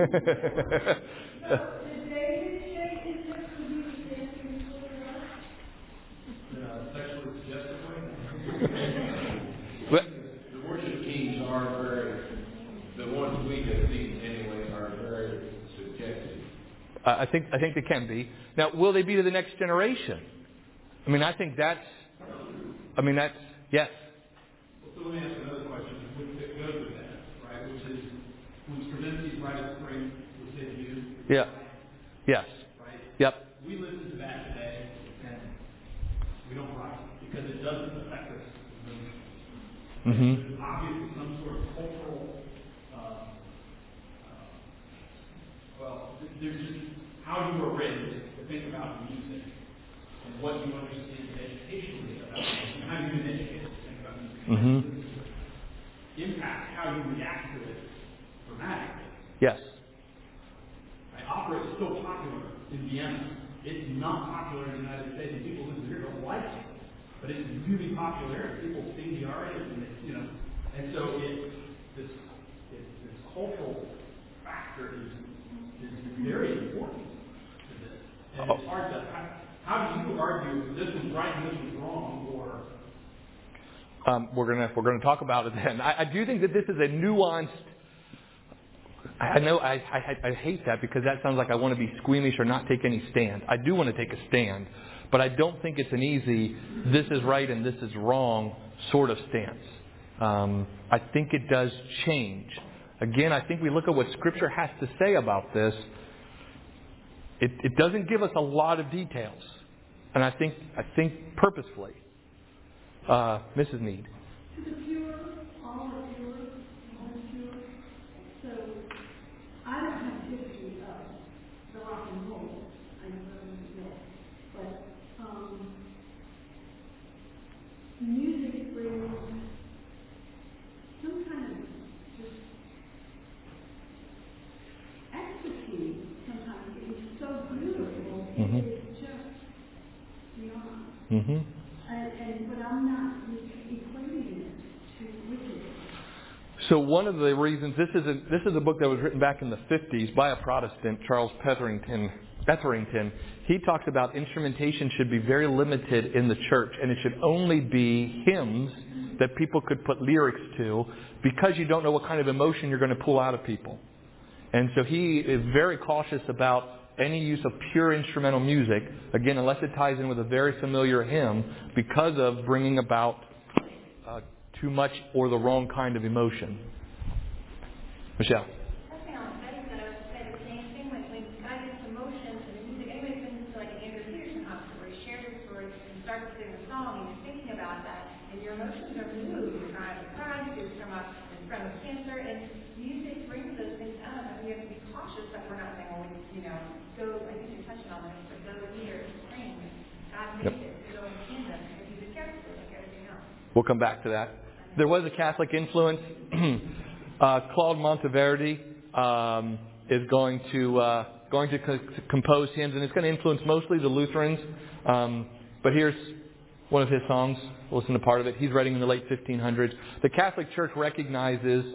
S2: The worship teams are very, the ones we have seen anyway, are very subjective.
S1: I think they can be. Now, will they be to the next generation? I mean, I think that's... yes.
S7: So let me ask another question that goes with that, right? Which is, when Stravinsky's Rite of Spring was hit you.
S1: Yeah. Yes.
S7: Right?
S1: Yep.
S7: We listen to that today, and we don't like it because it doesn't affect us.
S1: Mm-hmm.
S7: There's obviously some sort of cultural, there's just how you were raised to think about music and what you understand educationally about music and how you've been educated to think about music.
S1: Mm-hmm.
S7: Impact how you react to it dramatically.
S1: Yes.
S7: Right? Opera is still popular in Vienna. It's not popular in the United States, and people who here don't like it. But it's really popular. People sing the arias, and so this cultural factor is very important to this. And it's hard to how do you argue this was right and this was wrong, or
S1: we're gonna talk about it then. I do think that this is a nuanced. I know I hate that because that sounds like I want to be squeamish or not take any stand. I do want to take a stand, but I don't think it's an easy this is right and this is wrong sort of stance. I think it does change. Again, I think we look at what Scripture has to say about this. It doesn't give us a lot of details, and I think purposefully. Mrs. Need.
S8: To the pure, all are pure, all is pure. So I don't have a history of the rock and roll. I really know, but music brings some kind of just ecstasy. Sometimes it's so beautiful.
S1: Mm-hmm.
S8: It's just beyond.
S1: Mm-hmm.
S8: But I'm not equating it to wickedness.
S1: So one of the reasons this is a book that was written back in the 50s by a Protestant, Charles Etherington. He talks about instrumentation should be very limited in the church, and it should only be hymns that people could put lyrics to, because you don't know what kind of emotion you're going to pull out of people. And so he is very cautious about any use of pure instrumental music, again, unless it ties in with a very familiar hymn, because of bringing about too much or the wrong kind of emotion. Michelle.
S5: I think on studies that I would say the same thing when God gets emotion to the music. Anybody's been to like an Andrew Peterson concert where he shares his story and starts to sing a song and you're thinking about that and your emotions are moved. You're trying to cry, you're from in front of cancer, and music brings those things out. And we have to be cautious that we're not saying, well, go, I think you're touching on this, but go here and sing. God made it to go in kingdom, and you be careful like everything else.
S1: We'll come back to that. There was a Catholic influence. Claude Monteverdi is going to compose hymns, and it's going to influence mostly the Lutherans. But here's one of his songs. We'll listen to part of it. He's writing in the late 1500s. The Catholic Church recognizes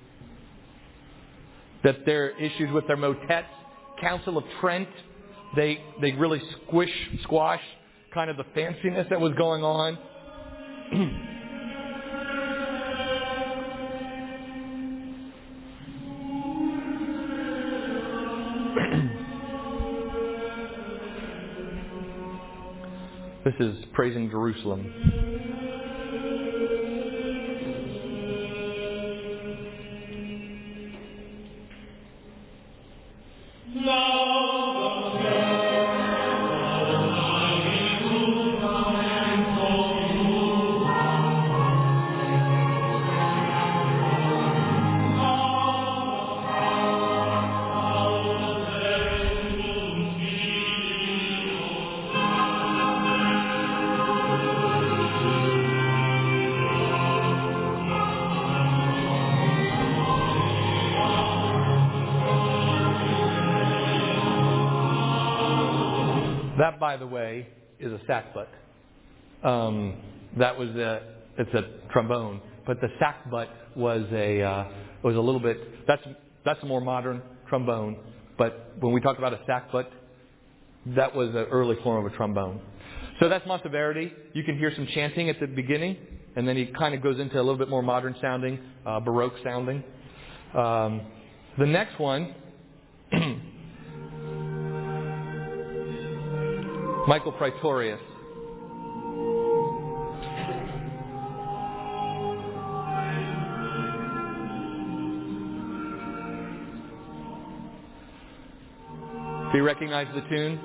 S1: that there are issues with their motets. Council of Trent, they really squash kind of the fanciness that was going on. This is Praising Jerusalem. That, by the way, is a sackbut. It's a trombone, but the sackbut was a little bit. That's a more modern trombone. But when we talk about a sackbut, that was an early form of a trombone. So that's Monteverdi. You can hear some chanting at the beginning, and then he kind of goes into a little bit more modern sounding, Baroque sounding. The next one. Michael Praetorius. Do you recognize the tune?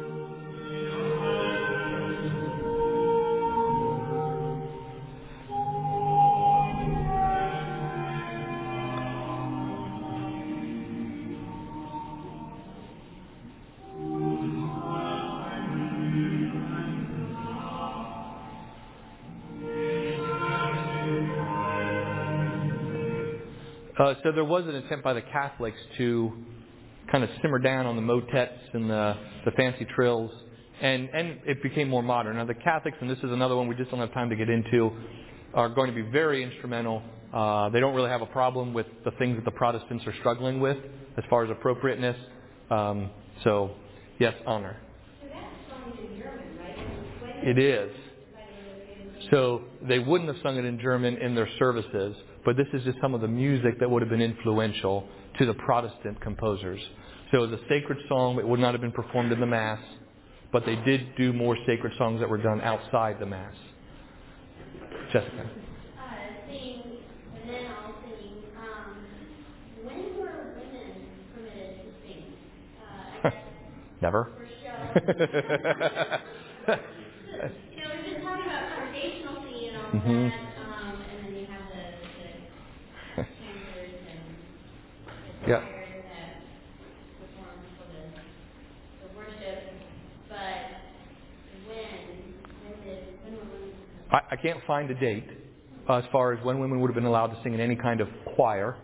S1: So there was an attempt by the Catholics to kind of simmer down on the motets and the fancy trills, and it became more modern. Now the Catholics, and this is another one we just don't have time to get into, are going to be very instrumental. They don't really have a problem with the things that the Protestants are struggling with as far as appropriateness. So, yes, honor.
S5: So that's sung in German, right?
S1: It is. So they wouldn't have sung it in German in their services, but this is just some of the music that would have been influential to the Protestant composers. So it was a sacred song. It would not have been performed in the Mass, but they did do more sacred songs that were done outside the Mass. Jessica.
S9: Singing, and then I'll sing. When were women permitted to sing? I guess
S1: Never.
S9: for show. We've been talking about congregational singing and all that, and then you have the chanters and the
S1: Yeah.
S9: choir that perform for the worship. But when were women?
S1: I can't find a date as far as when women would have been allowed to sing in any kind of choir.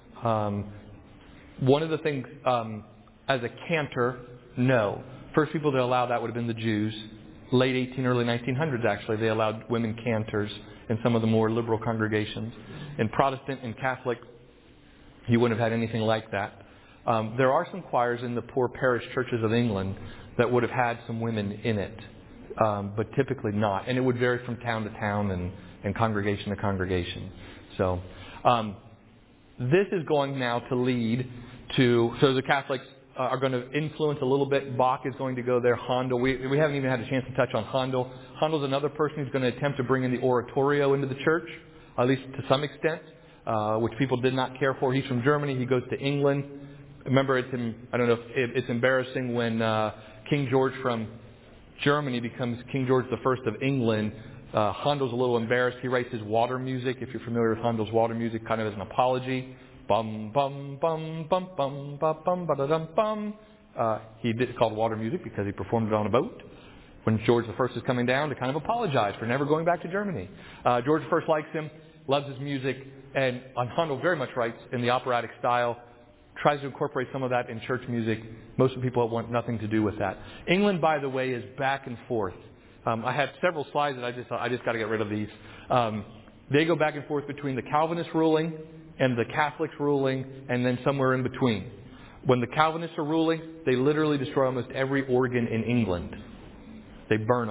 S1: One of the things, as a cantor, no. First people to allow that would have been the Jews. Late 18, early 1900s, actually, they allowed women cantors in some of the more liberal congregations. In Protestant and Catholic, you wouldn't have had anything like that. There are some choirs in the poor parish churches of England that would have had some women in it, but typically not. And it would vary from town to town and congregation to congregation. So this is going now to lead to... So the Catholics are going to influence a little bit. Bach is going to go there. Handel. We haven't even had a chance to touch on Handel. Handel's another person who's going to attempt to bring in the oratorio into the church, at least to some extent, which people did not care for. He's from Germany. He goes to England. Remember, I don't know if it's embarrassing when King George from Germany becomes King George I of England. Handel's a little embarrassed. He writes his water music, if you're familiar with Handel's water music, kind of as an apology. Bum bum bum bum bum bum bum ba da dum bum. It's called water music because he performed it on a boat when George I is coming down to kind of apologize for never going back to Germany. George I likes him, loves his music, and Handel very much writes in the operatic style. Tries to incorporate some of that in church music. Most of the people want nothing to do with that. England, by the way, is back and forth. I had several slides that I just got to get rid of these. They go back and forth between the Calvinist ruling and the Catholics ruling, and then somewhere in between. When the Calvinists are ruling, they literally destroy almost every organ in England. They burn them.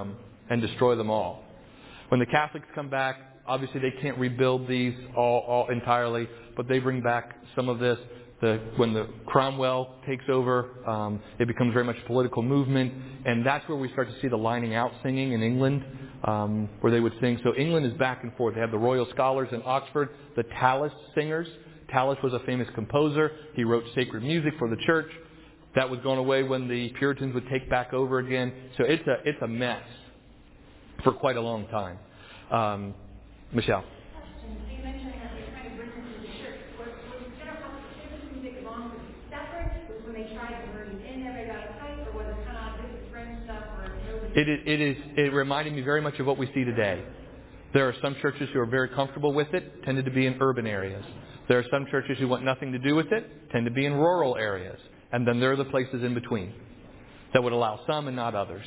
S1: and destroy them all. When the Catholics come back, obviously they can't rebuild these all entirely, but they bring back some of this. When the Cromwell takes over, it becomes very much a political movement, and that's where we start to see the lining out singing in England, where they would sing. So England is back and forth. They have the Royal Scholars in Oxford, the Tallis singers. Tallis was a famous composer. He wrote sacred music for the church. That was going away when the Puritans would take back over again. So it's a mess for quite a long time. Michelle.
S5: So you mentioned that they're trying to bring them to the church. Was general hospitality music long separate? Was when they tried to bring it in, everybody got a pipe, or was it kind of this is French stuff, or nobody?
S1: It reminded me very much of what we see today. There are some churches who are very comfortable with it, tended to be in urban areas. There are some churches who want nothing to do with it, tend to be in rural areas. And then there are the places in between that would allow some and not others.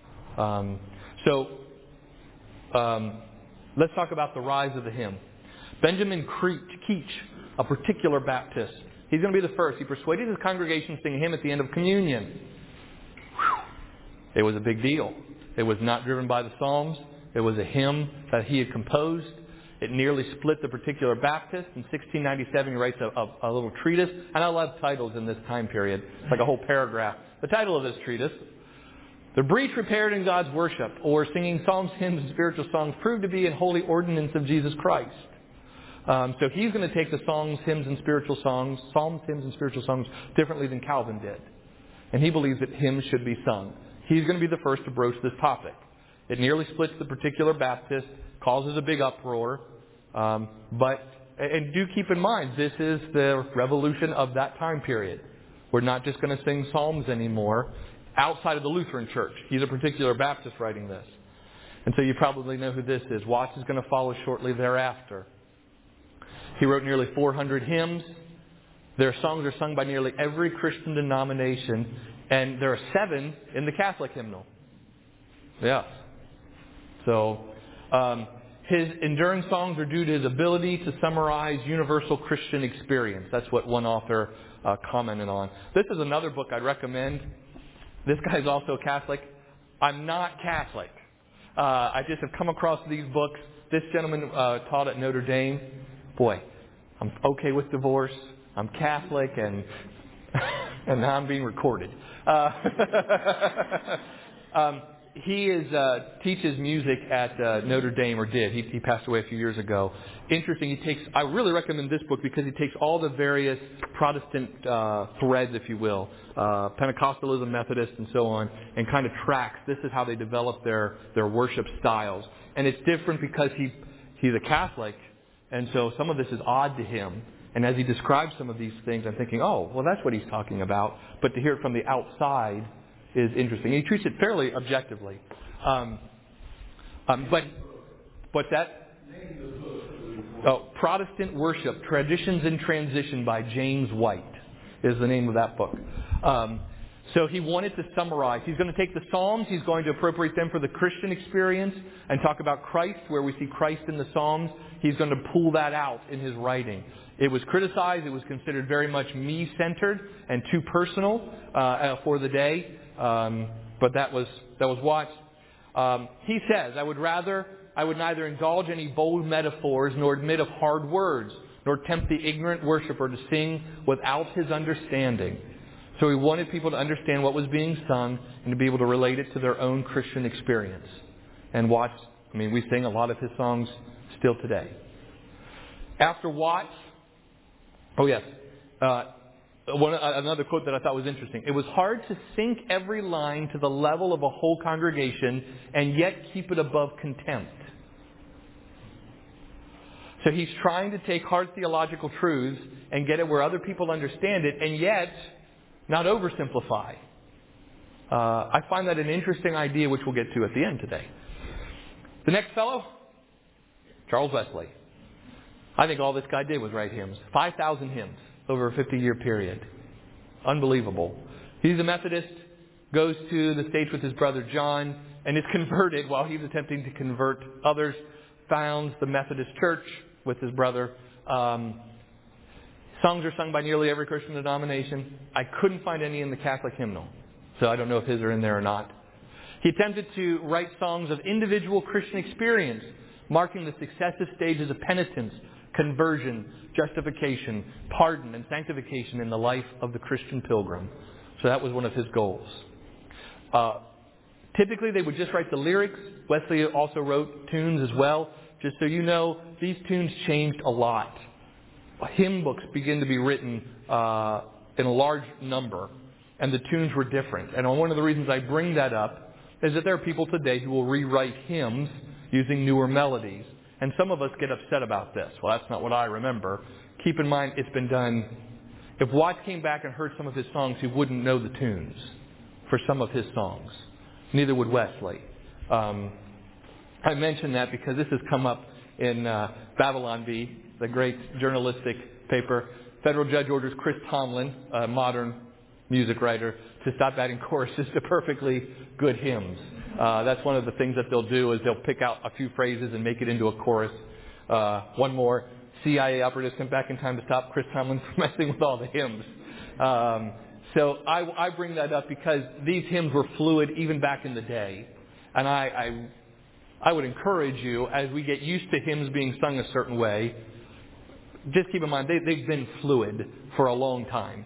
S1: Let's talk about the rise of the hymn. Benjamin Keach, a particular Baptist, he's going to be the first. He persuaded his congregation to sing a hymn at the end of communion. Whew. It was a big deal. It was not driven by the Psalms. It was a hymn that he had composed. It nearly split the particular Baptist. In 1697, he writes a little treatise. And I love titles in this time period. It's like a whole paragraph. The title of this treatise, "The Breach Repaired in God's Worship, or Singing Psalms, Hymns, and Spiritual Songs, Proved to be an Holy Ordinance of Jesus Christ." So he's going to take the songs, hymns, and spiritual songs, psalms, hymns, and spiritual songs differently than Calvin did. And he believes that hymns should be sung. He's going to be the first to broach this topic. It nearly splits the particular Baptist, causes a big uproar. But do keep in mind, this is the revolution of that time period. We're not just going to sing psalms anymore outside of the Lutheran Church. He's a particular Baptist writing this. And so you probably know who this is. Watts is going to follow shortly thereafter. He wrote nearly 400 hymns. Their songs are sung by nearly every Christian denomination. And there are 7 in the Catholic hymnal. Yeah. So, his enduring songs are due to his ability to summarize universal Christian experience. That's what one author commented on. This is another book I'd recommend. This guy's also a Catholic. I'm not Catholic. I just have come across these books. This gentleman taught at Notre Dame. Boy, I'm okay with divorce. I'm Catholic, and now I'm being recorded. He teaches music at Notre Dame, or did. He passed away a few years ago. Interesting. I really recommend this book because he takes all the various Protestant threads, if you will, Pentecostalism, Methodist, and so on, and kind of tracks. This is how they develop their worship styles. And it's different because he's a Catholic, and so some of this is odd to him. And as he describes some of these things, I'm thinking, oh, well, that's what he's talking about. But to hear it from the outside is interesting. He treats it fairly objectively. But what's that? Protestant Worship, Traditions in Transition by James White is the name of that book. So he wanted to summarize. He's going to take the Psalms, he's going to appropriate them for the Christian experience and talk about Christ, where we see Christ in the Psalms. He's going to pull that out in his writing. It was criticized. It was considered very much me-centered and too personal for the day. But that was Watts. He says, I would neither indulge any bold metaphors nor admit of hard words, nor tempt the ignorant worshiper to sing without his understanding. So he wanted people to understand what was being sung and to be able to relate it to their own Christian experience. And Watts, we sing a lot of his songs still today. After Watts, another quote that I thought was interesting. It was hard to sink every line to the level of a whole congregation and yet keep it above contempt. So he's trying to take hard theological truths and get it where other people understand it and yet not oversimplify. I find that an interesting idea, which we'll get to at the end today. The next fellow, Charles Wesley. I think all this guy did was write hymns. 5,000 hymns over a 50-year period. Unbelievable. He's a Methodist, goes to the States with his brother John, and is converted while he's attempting to convert others. Founds the Methodist Church with his brother. Songs are sung by nearly every Christian denomination. I couldn't find any in the Catholic hymnal, so I don't know if his are in there or not. He attempted to write songs of individual Christian experience, marking the successive stages of penitence, conversion, justification, pardon, and sanctification in the life of the Christian pilgrim. So that was one of his goals. Typically, they would just write the lyrics. Wesley also wrote tunes as well. Just so you know, these tunes changed a lot. Hymn books began to be written in a large number, and the tunes were different. And one of the reasons I bring that up is that there are people today who will rewrite hymns using newer melodies. And some of us get upset about this. Well, that's not what I remember. Keep in mind, it's been done. If Watts came back and heard some of his songs, he wouldn't know the tunes for some of his songs. Neither would Wesley. I mention that because this has come up in Babylon Bee, the great journalistic paper. Federal judge orders Chris Tomlin, a modern music writer, to stop adding choruses to perfectly good hymns. That's one of the things that they'll do is they'll pick out a few phrases and make it into a chorus. One more. CIA operatives come back in time to stop Chris Tomlin from messing with all the hymns. So I bring that up because these hymns were fluid even back in the day. And I would encourage you, as we get used to hymns being sung a certain way, just keep in mind they've been fluid for a long time.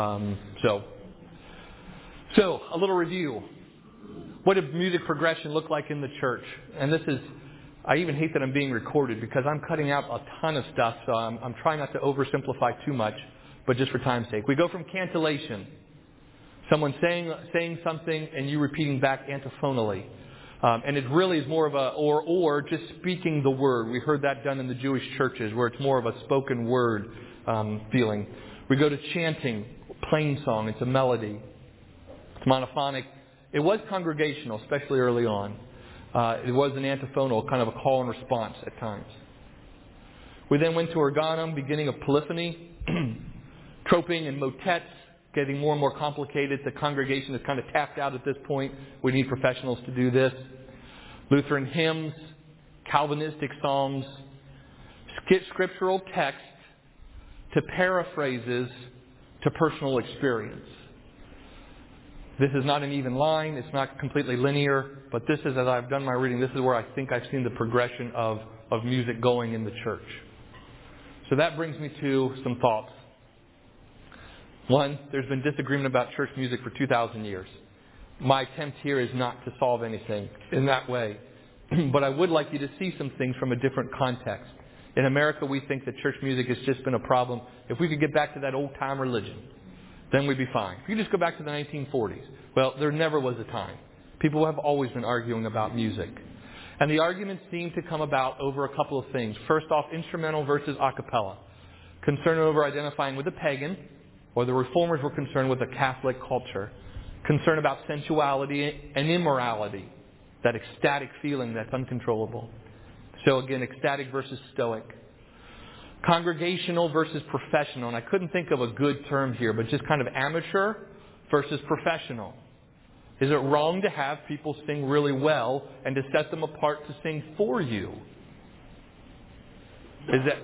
S1: So a little review. What did music progression look like in the church? And this is, I even hate that I'm being recorded because I'm cutting out a ton of stuff, so I'm trying not to oversimplify too much, but just for time's sake. We go from cantillation, someone saying something and you repeating back antiphonally. And it really is more of a or just speaking the word. We heard that done in the Jewish churches where it's more of a spoken word feeling. We go to chanting, plain song. It's a melody. It's monophonic. It was congregational, especially early on. It was an antiphonal, kind of a call and response at times. We then went to organum, beginning of polyphony, troping and motets, getting more and more complicated. The congregation is kind of tapped out at this point. We need professionals to do this. Lutheran hymns, Calvinistic psalms, scriptural text, to paraphrases, to personal experience. This is not an even line. It's not completely linear. But this is, as I've done my reading, this is where I think I've seen the progression of music going in the church. So that brings me to some thoughts. One, there's been disagreement about church music for 2,000 years. My attempt here is not to solve anything in that way. But I would like you to see some things from a different context. In America, we think that church music has just been a problem. If we could get back to that old-time religion, then we'd be fine. If you just go back to the 1940s, well, there never was a time. People have always been arguing about music. And the arguments seem to come about over a couple of things. First off, instrumental versus a cappella. Concern over identifying with a pagan, or the reformers were concerned with a Catholic culture. Concern about sensuality and immorality, that ecstatic feeling that's uncontrollable. So again, ecstatic versus stoic. Congregational versus professional. And I couldn't think of a good term here, but just kind of amateur versus professional. Is it wrong to have people sing really well and to set them apart to sing for you? Is that...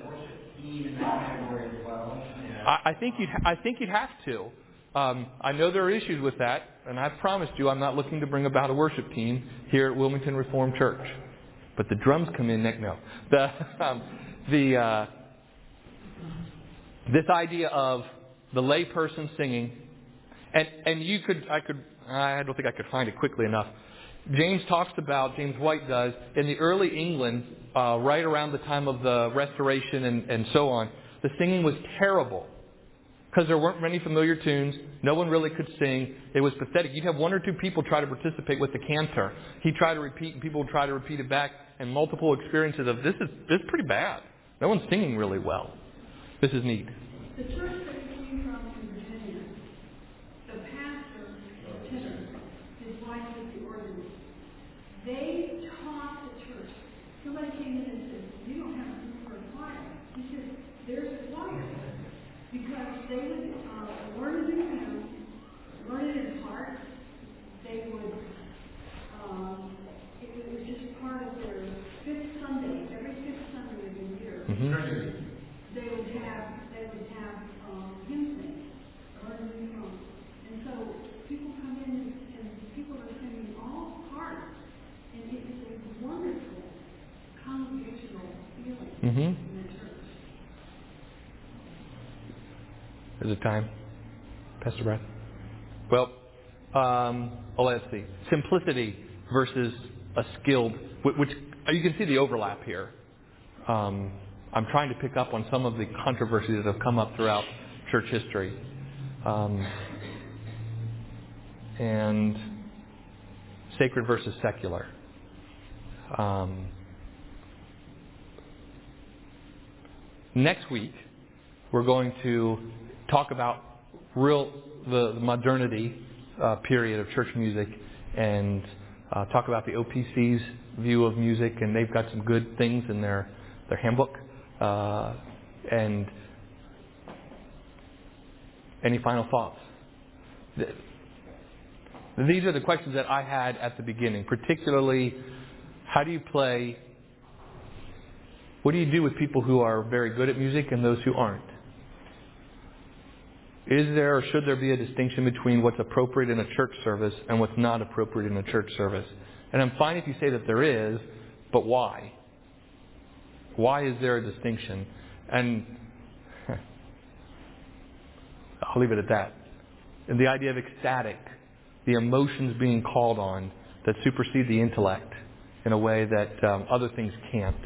S1: I think you'd have to. I know there are issues with that, and I've promised you I'm not looking to bring about a worship team here at Wilmington Reformed Church. But the drums come in next. No, this idea of the lay person singing, and I don't think I could find it quickly enough. James White does, in the early England, right around the time of the Restoration and so on, the singing was terrible. Because there weren't many familiar tunes. No one really could sing. It was pathetic. You'd have one or two people try to participate with the cantor. He'd try to repeat, and people would try to repeat it back. And multiple experiences of, this is pretty bad. No one's singing really well. This is neat.
S8: The church that we came from in Virginia, the pastor, tenor, his wife was the organist. They taught the church. Somebody came in and said, "You don't have room for a choir." He said, "There's a choir." Because they would learn to do hymns, learn it in part. They would, it was just part of their fifth Sunday, every fifth Sunday of the year.
S1: Mm-hmm.
S8: They would have hymn singing, learn to do hymns. And so people come in and people are singing all parts in the church.
S1: Is it time, Pastor Brad? Well, let's see. Simplicity versus a skilled, which you can see the overlap here. I'm trying to pick up on some of the controversies that have come up throughout church history. And sacred versus secular. Next week, we're going to talk about the modernity period of church music and talk about the OPC's view of music, and they've got some good things in their handbook. And any final thoughts? These are the questions that I had at the beginning, particularly how do you play, what do you do with people who are very good at music and those who aren't? Is there or should there be a distinction between what's appropriate in a church service and what's not appropriate in a church service? And I'm fine if you say that there is, but why? Why is there a distinction? And I'll leave it at that. And the idea of ecstatic, the emotions being called on that supersede the intellect in a way that other things can't.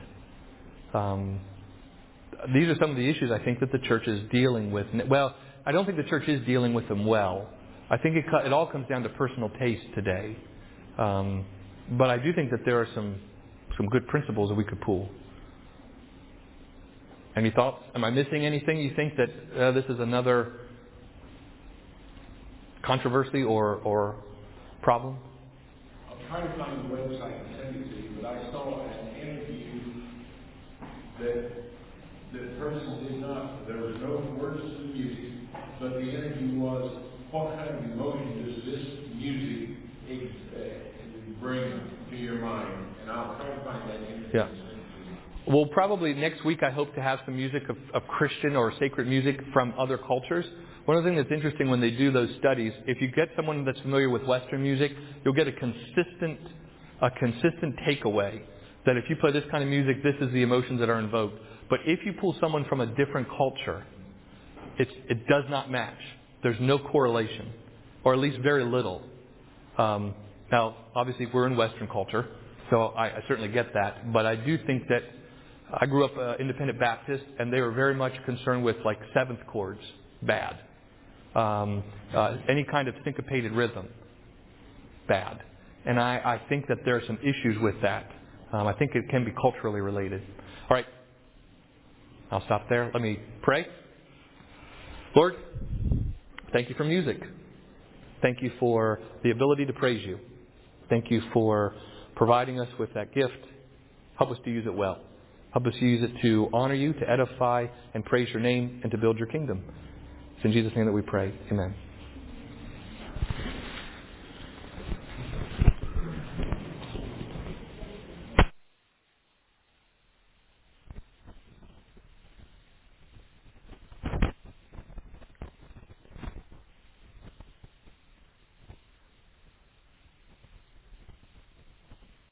S1: These are some of the issues I think that the church is dealing with. Well, I don't think the church is dealing with them well. I think it all comes down to personal taste today. But I do think that there are some good principles that we could pull. Any thoughts? Am I missing anything? You think that this is another controversy or problem?
S2: I'll try to find the website and send it to you, but I saw an interview that the person did not, there was no words to the music, but the interview was, what kind of emotion does this music bring to your mind? And I'll try to find that interview.
S1: Yeah. Well, probably next week I hope to have some music of Christian or sacred music from other cultures. One of the things that's interesting when they do those studies, if you get someone that's familiar with Western music, you'll get a consistent takeaway that if you play this kind of music, this is the emotions that are invoked. But if you pull someone from a different culture, it does not match. There's no correlation, or at least very little. Now, obviously, we're in Western culture, so I certainly get that. But I do think that I grew up Independent Baptist, and they were very much concerned with like seventh chords, bad. Any kind of syncopated rhythm, bad. And I think that there are some issues with that. I think it can be culturally related. All right. I'll stop there. Let me pray. Lord, thank you for music. Thank you for the ability to praise you. Thank you for providing us with that gift. Help us to use it well. Help us to use it to honor you, to edify and praise your name, and to build your kingdom. It's in Jesus' name that we pray. Amen.